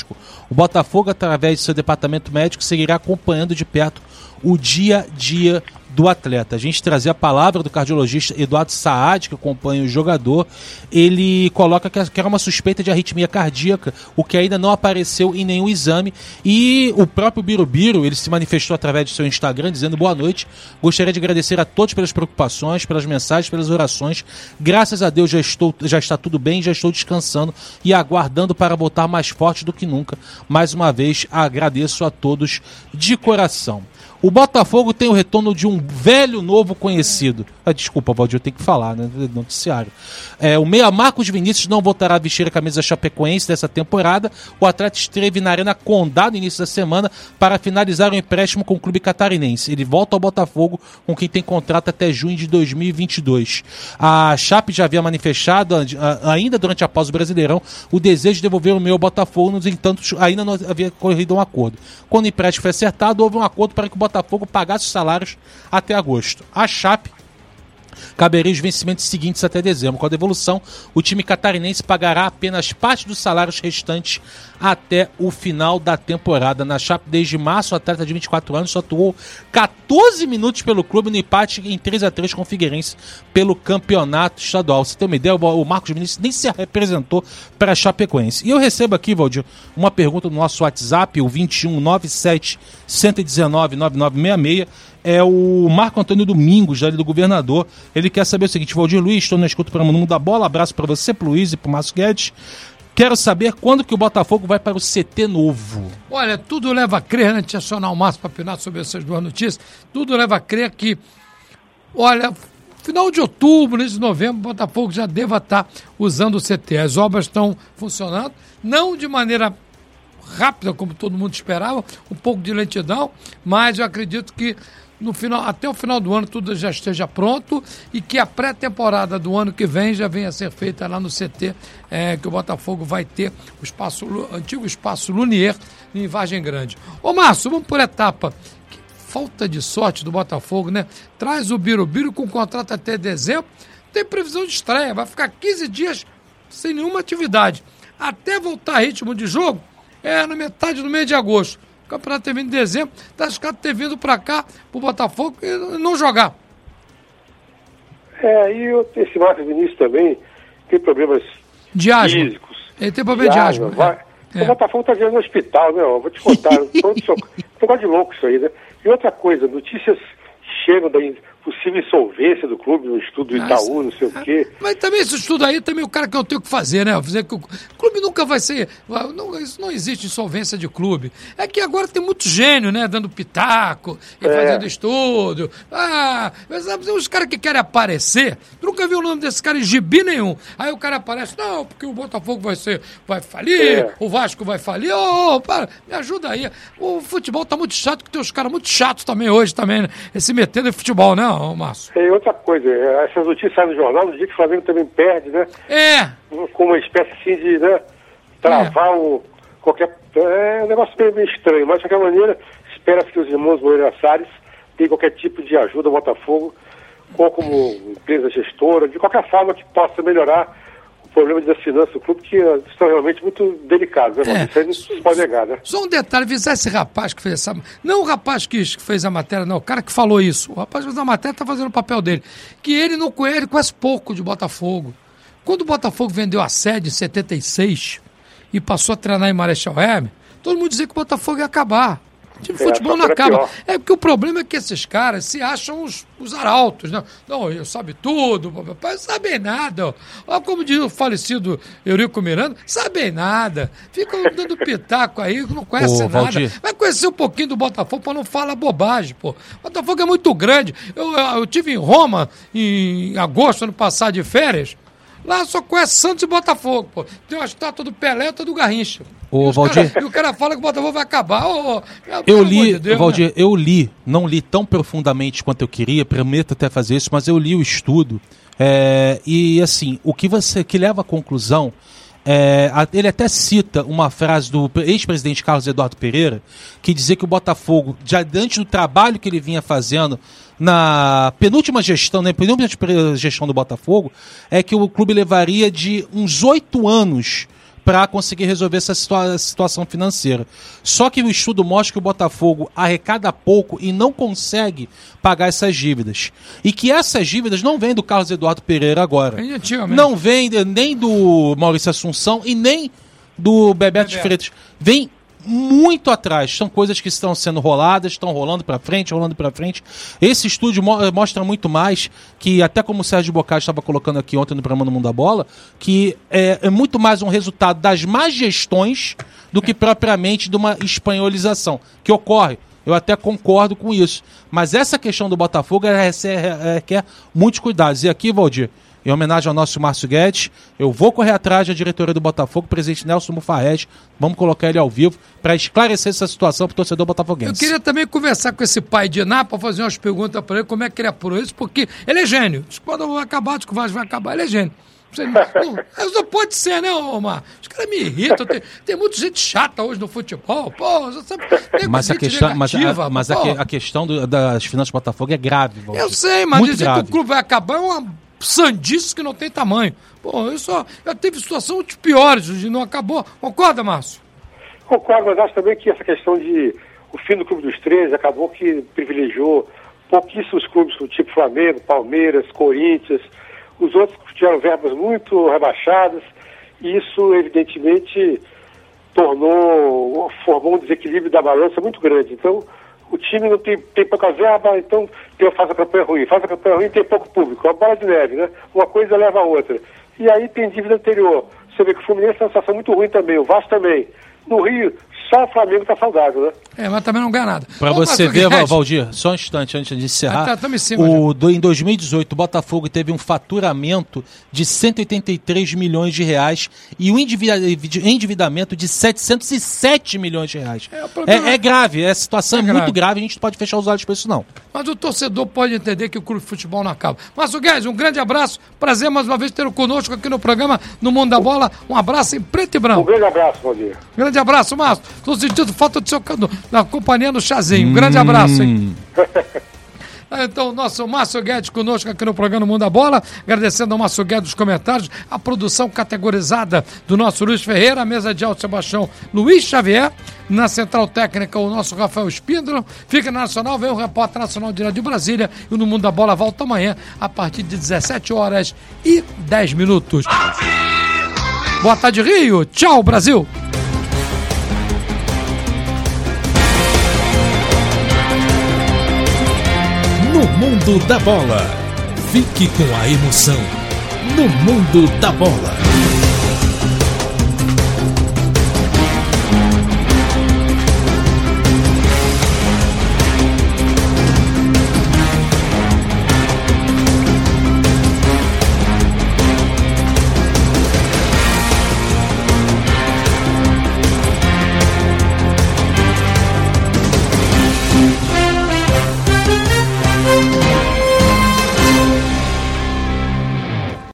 Speaker 8: O Botafogo, através de seu departamento médico, seguirá acompanhando de perto o dia a dia do atleta. A gente trazia a palavra do cardiologista Eduardo Saad, que acompanha o jogador. Ele coloca que era uma suspeita de arritmia cardíaca, o que ainda não apareceu em nenhum exame. E o próprio Birubiru, ele se manifestou através do seu Instagram, dizendo: boa noite, gostaria de agradecer a todos pelas preocupações, pelas mensagens, pelas orações. Graças a Deus já, estou, já está tudo bem, já estou descansando e aguardando para voltar mais forte do que nunca. Mais uma vez, agradeço a todos de coração. O Botafogo tem o retorno de um velho novo conhecido. Ah, desculpa, Valdir, eu tenho que falar, né? Noticiário. É, o meia Marcos Vinícius não voltará a vestir a camisa chapecoense dessa temporada. O atleta esteve na Arena Condá no início da semana para finalizar o empréstimo com o clube catarinense. Ele volta ao Botafogo, com quem tem contrato até junho de dois mil e vinte e dois. A Chape já havia manifestado, ainda durante a pausa do Brasileirão, o desejo de devolver o meia ao Botafogo, no entanto, ainda não havia corrido um acordo. Quando o empréstimo foi acertado, houve um acordo para que o Botafogo Botafogo pagasse os salários até agosto. A Chape caberia os vencimentos seguintes até dezembro. Com a devolução, o time catarinense pagará apenas parte dos salários restantes até o final da temporada. Na Chape, desde março, o atleta de vinte e quatro anos só atuou catorze minutos pelo clube no empate em três a três com o Figueirense pelo campeonato estadual. Você tem uma ideia, o Marcos Vinícius nem se representou para a Chapecoense. E eu recebo aqui, Valdir, uma pergunta no nosso WhatsApp, o vinte e um, noventa e sete, cento e dezenove, noventa e nove sessenta e seis. É o Marco Antônio Domingos, ali do Governador. Ele quer saber o seguinte: Valdir Luiz, estou na escuta para o Mundo da Bola. Abraço para você, pro Luiz e pro Márcio Guedes. Quero saber quando que o Botafogo vai para o C T novo.
Speaker 2: Olha, tudo leva a crer, né? Deixa eu acionar o Márcio para opinar sobre essas duas notícias. Tudo leva a crer que, olha, final de outubro, início de novembro, o Botafogo já deva estar usando o C T. As obras estão funcionando, não de maneira rápida, como todo mundo esperava, um pouco de lentidão, mas eu acredito que no final, até o final do ano tudo já esteja pronto e que a pré-temporada do ano que vem já venha a ser feita lá no C T, é, que o Botafogo vai ter o espaço, o antigo espaço Lunier em Vargem Grande. Ô Márcio, vamos por etapa. Que falta de sorte do Botafogo, né? Traz o Birubiru com contrato até dezembro, tem previsão de estreia, vai ficar quinze dias sem nenhuma atividade. Até voltar a ritmo de jogo, é na metade do mês de agosto. O campeonato ter vindo em dezembro, tá arriscado ter vindo para cá, pro Botafogo, e não jogar.
Speaker 7: É, e eu, esse Marcos Vinícius também tem problemas
Speaker 2: de asma.
Speaker 7: físicos.
Speaker 2: Ele tem problema de, de asma. asma.
Speaker 7: Vai, é. O Botafogo tá virando no hospital, né? Eu vou te contar. Tô de louco isso aí, né? E outra coisa, notícias chegam da possível insolvência do clube, no estudo do Itaú, não sei o quê.
Speaker 2: Mas também esse estudo aí, também o cara que eu tenho que fazer, né? Fazer que o clube nunca vai ser... Não, isso não existe insolvência de clube. É que agora tem muito gênio, né? Dando pitaco e é. fazendo estudo. Ah, os caras que querem aparecer, tu nunca viu o nome desse cara em gibi nenhum. Aí o cara aparece, não, porque o Botafogo vai ser, vai falir, é. o Vasco vai falir. Ô, oh, para, me ajuda aí. O futebol tá muito chato, que tem os caras muito chatos também hoje, também, né? Esse metendo em futebol, né? Márcio.
Speaker 7: E outra coisa, essas notícias saem no jornal no dia que o Flamengo também perde, né?
Speaker 2: É.
Speaker 7: Com uma espécie assim de, né, travar é. o qualquer... É um negócio meio, meio estranho, mas de qualquer maneira, espera-se que os irmãos Moreira Salles tenham qualquer tipo de ajuda ao Botafogo, ou como empresa gestora, de qualquer forma que possa melhorar o problemas das finanças do clube que uh, estão realmente muito delicados, né,
Speaker 2: É.
Speaker 7: Isso aí não se pode negar, né?
Speaker 2: Só um detalhe, visar esse rapaz que fez essa... Não o rapaz que, que fez a matéria, não. O cara que falou isso. O rapaz que fez a matéria tá fazendo o papel dele. Que ele não conhece, ele conhece pouco de Botafogo. Quando o Botafogo vendeu a sede em setenta e seis e passou a treinar em Marechal Hermes, todo mundo dizia que o Botafogo ia acabar. O time de
Speaker 7: É,
Speaker 2: futebol
Speaker 7: só
Speaker 2: não
Speaker 7: que era
Speaker 2: acaba.
Speaker 7: pior.
Speaker 2: É porque o problema é que esses caras se acham os, os arautos, né? Não, eu sabe tudo, papai, sabem nada. Olha como diz o falecido Eurico Miranda, sabem nada. Ficam dando pitaco aí, não conhece
Speaker 8: Ô,
Speaker 2: nada.
Speaker 8: Valdir.
Speaker 2: Vai conhecer um pouquinho do Botafogo para não falar bobagem, pô. O Botafogo é muito grande. Eu, eu, eu tive em Roma em agosto, ano passado, de férias. Lá só conhece Santos e Botafogo, pô. Tem uma estátua do Pelé e outra do Garrincha.
Speaker 8: Ô,
Speaker 2: E os
Speaker 8: Valdir.
Speaker 2: cara- E o cara fala que o Botafogo vai acabar. Ô, ô, meu,
Speaker 8: Eu
Speaker 2: pelo amor
Speaker 8: li,
Speaker 2: de Deus,
Speaker 8: Valdir,
Speaker 2: né?
Speaker 8: eu li, não li tão profundamente quanto eu queria, prometo até fazer isso, mas eu li o estudo. É, e assim, o que você que leva à conclusão, é, a- ele até cita uma frase do ex-presidente Carlos Eduardo Pereira, que dizia que o Botafogo, já antes do trabalho que ele vinha fazendo na penúltima gestão, né, penúltima gestão do Botafogo, é que o clube levaria de uns oito anos para conseguir resolver essa situa- situação financeira. Só que o estudo mostra que o Botafogo arrecada pouco e não consegue pagar essas dívidas. E que essas dívidas não vêm do Carlos Eduardo Pereira agora.
Speaker 2: Vem de antigamente.
Speaker 8: Não vem de- nem do Maurício Assunção e nem do Bebeto de
Speaker 2: Bebeto.
Speaker 8: Freitas. Vem muito atrás. São coisas que estão sendo roladas, estão rolando para frente, rolando para frente. Esse estudo mo- mostra muito mais que, até como o Sérgio Bocage estava colocando aqui ontem no programa do Mundo da Bola, que é, é muito mais um resultado das más gestões do que propriamente de uma espanholização, que ocorre. Eu até concordo com isso. Mas essa questão do Botafogo ela requer, requer muitos cuidados. E aqui, Valdir, em homenagem ao nosso Márcio Guedes, eu vou correr atrás da diretoria do Botafogo, o presidente Nelson Mufarrege, vamos colocar ele ao vivo para esclarecer essa situação para o torcedor
Speaker 2: Eu
Speaker 8: botafoguense.
Speaker 2: queria também conversar com esse pai de Iná para fazer umas perguntas para ele, como é que ele apurou isso, porque ele é gênio. Diz que quando vai acabar, diz que o Vasco vai acabar, ele é gênio. Você não, não, mas não pode ser, né, Omar? Os caras me irritam. Tem, tem muita gente chata hoje no futebol. Pô, você sabe, nego
Speaker 8: Mas a
Speaker 2: gente
Speaker 8: questão, mas a,
Speaker 2: negativa,
Speaker 8: mas a,
Speaker 2: pô.
Speaker 8: que- a questão do- das finanças do Botafogo é grave, Valdir.
Speaker 2: Eu sei, mas
Speaker 8: Muito
Speaker 2: dizer
Speaker 8: grave.
Speaker 2: que o clube vai acabar é uma sandice que não tem tamanho. Pô, isso ó, já teve situação muito piores e não acabou. Concorda, Márcio?
Speaker 7: Concordo, mas acho também que essa questão de o fim do Clube dos treze acabou que privilegiou pouquíssimos clubes, tipo Flamengo, Palmeiras, Corinthians. Os outros tiveram verbas muito rebaixadas e isso, evidentemente, tornou, formou um desequilíbrio da balança muito grande. Então, o time não tem, tem pouca verba, então tem, faz a campanha ruim. Faz a campanha ruim e tem pouco público. É uma bola de neve, né? Uma coisa leva a outra. E aí tem dívida anterior. Você vê que o Fluminense é uma situação muito ruim também, o Vasco também. No Rio, só o Flamengo está saudável, né?
Speaker 2: É, mas também não ganha nada.
Speaker 8: Para
Speaker 2: Ô,
Speaker 8: você
Speaker 2: Márcio
Speaker 8: ver,
Speaker 2: Guedes,
Speaker 8: Valdir, só um instante antes de encerrar.
Speaker 2: Ah, tá, tamo em cima
Speaker 8: o, do, em dois mil e dezoito, o Botafogo teve um faturamento de cento e oitenta e três milhões de reais e um endivida- endividamento de setecentos e sete milhões de reais.
Speaker 2: É, o problema-
Speaker 8: É, é grave, a situação é,
Speaker 2: É
Speaker 8: muito
Speaker 2: grave.
Speaker 8: grave, a gente não pode fechar os olhos para isso, não.
Speaker 2: Mas o torcedor pode entender que o clube de futebol não acaba. Márcio Guedes, um grande abraço. Prazer mais uma vez ter conosco aqui no programa No Mundo da Bola. Um abraço em preto e branco.
Speaker 7: Um grande abraço, Valdir.
Speaker 2: Grande abraço, Márcio. Tô sentindo falta do seu cano- na companhia no chazinho. Um grande abraço, hein? Então, o nosso Márcio Guedes conosco aqui no programa Mundo da Bola, agradecendo ao Márcio Guedes os comentários, a produção categorizada do nosso Luiz Ferreira, a mesa de Alto Sebastião Luiz Xavier, na central técnica o nosso Rafael Espíndola, fica na Nacional, vem o repórter nacional direto de Brasília e o No Mundo da Bola volta amanhã a partir de dezessete horas e dez minutos. Boa tarde, Rio. Tchau, Brasil.
Speaker 1: No Mundo da Bola. Fique com a emoção. No Mundo da Bola.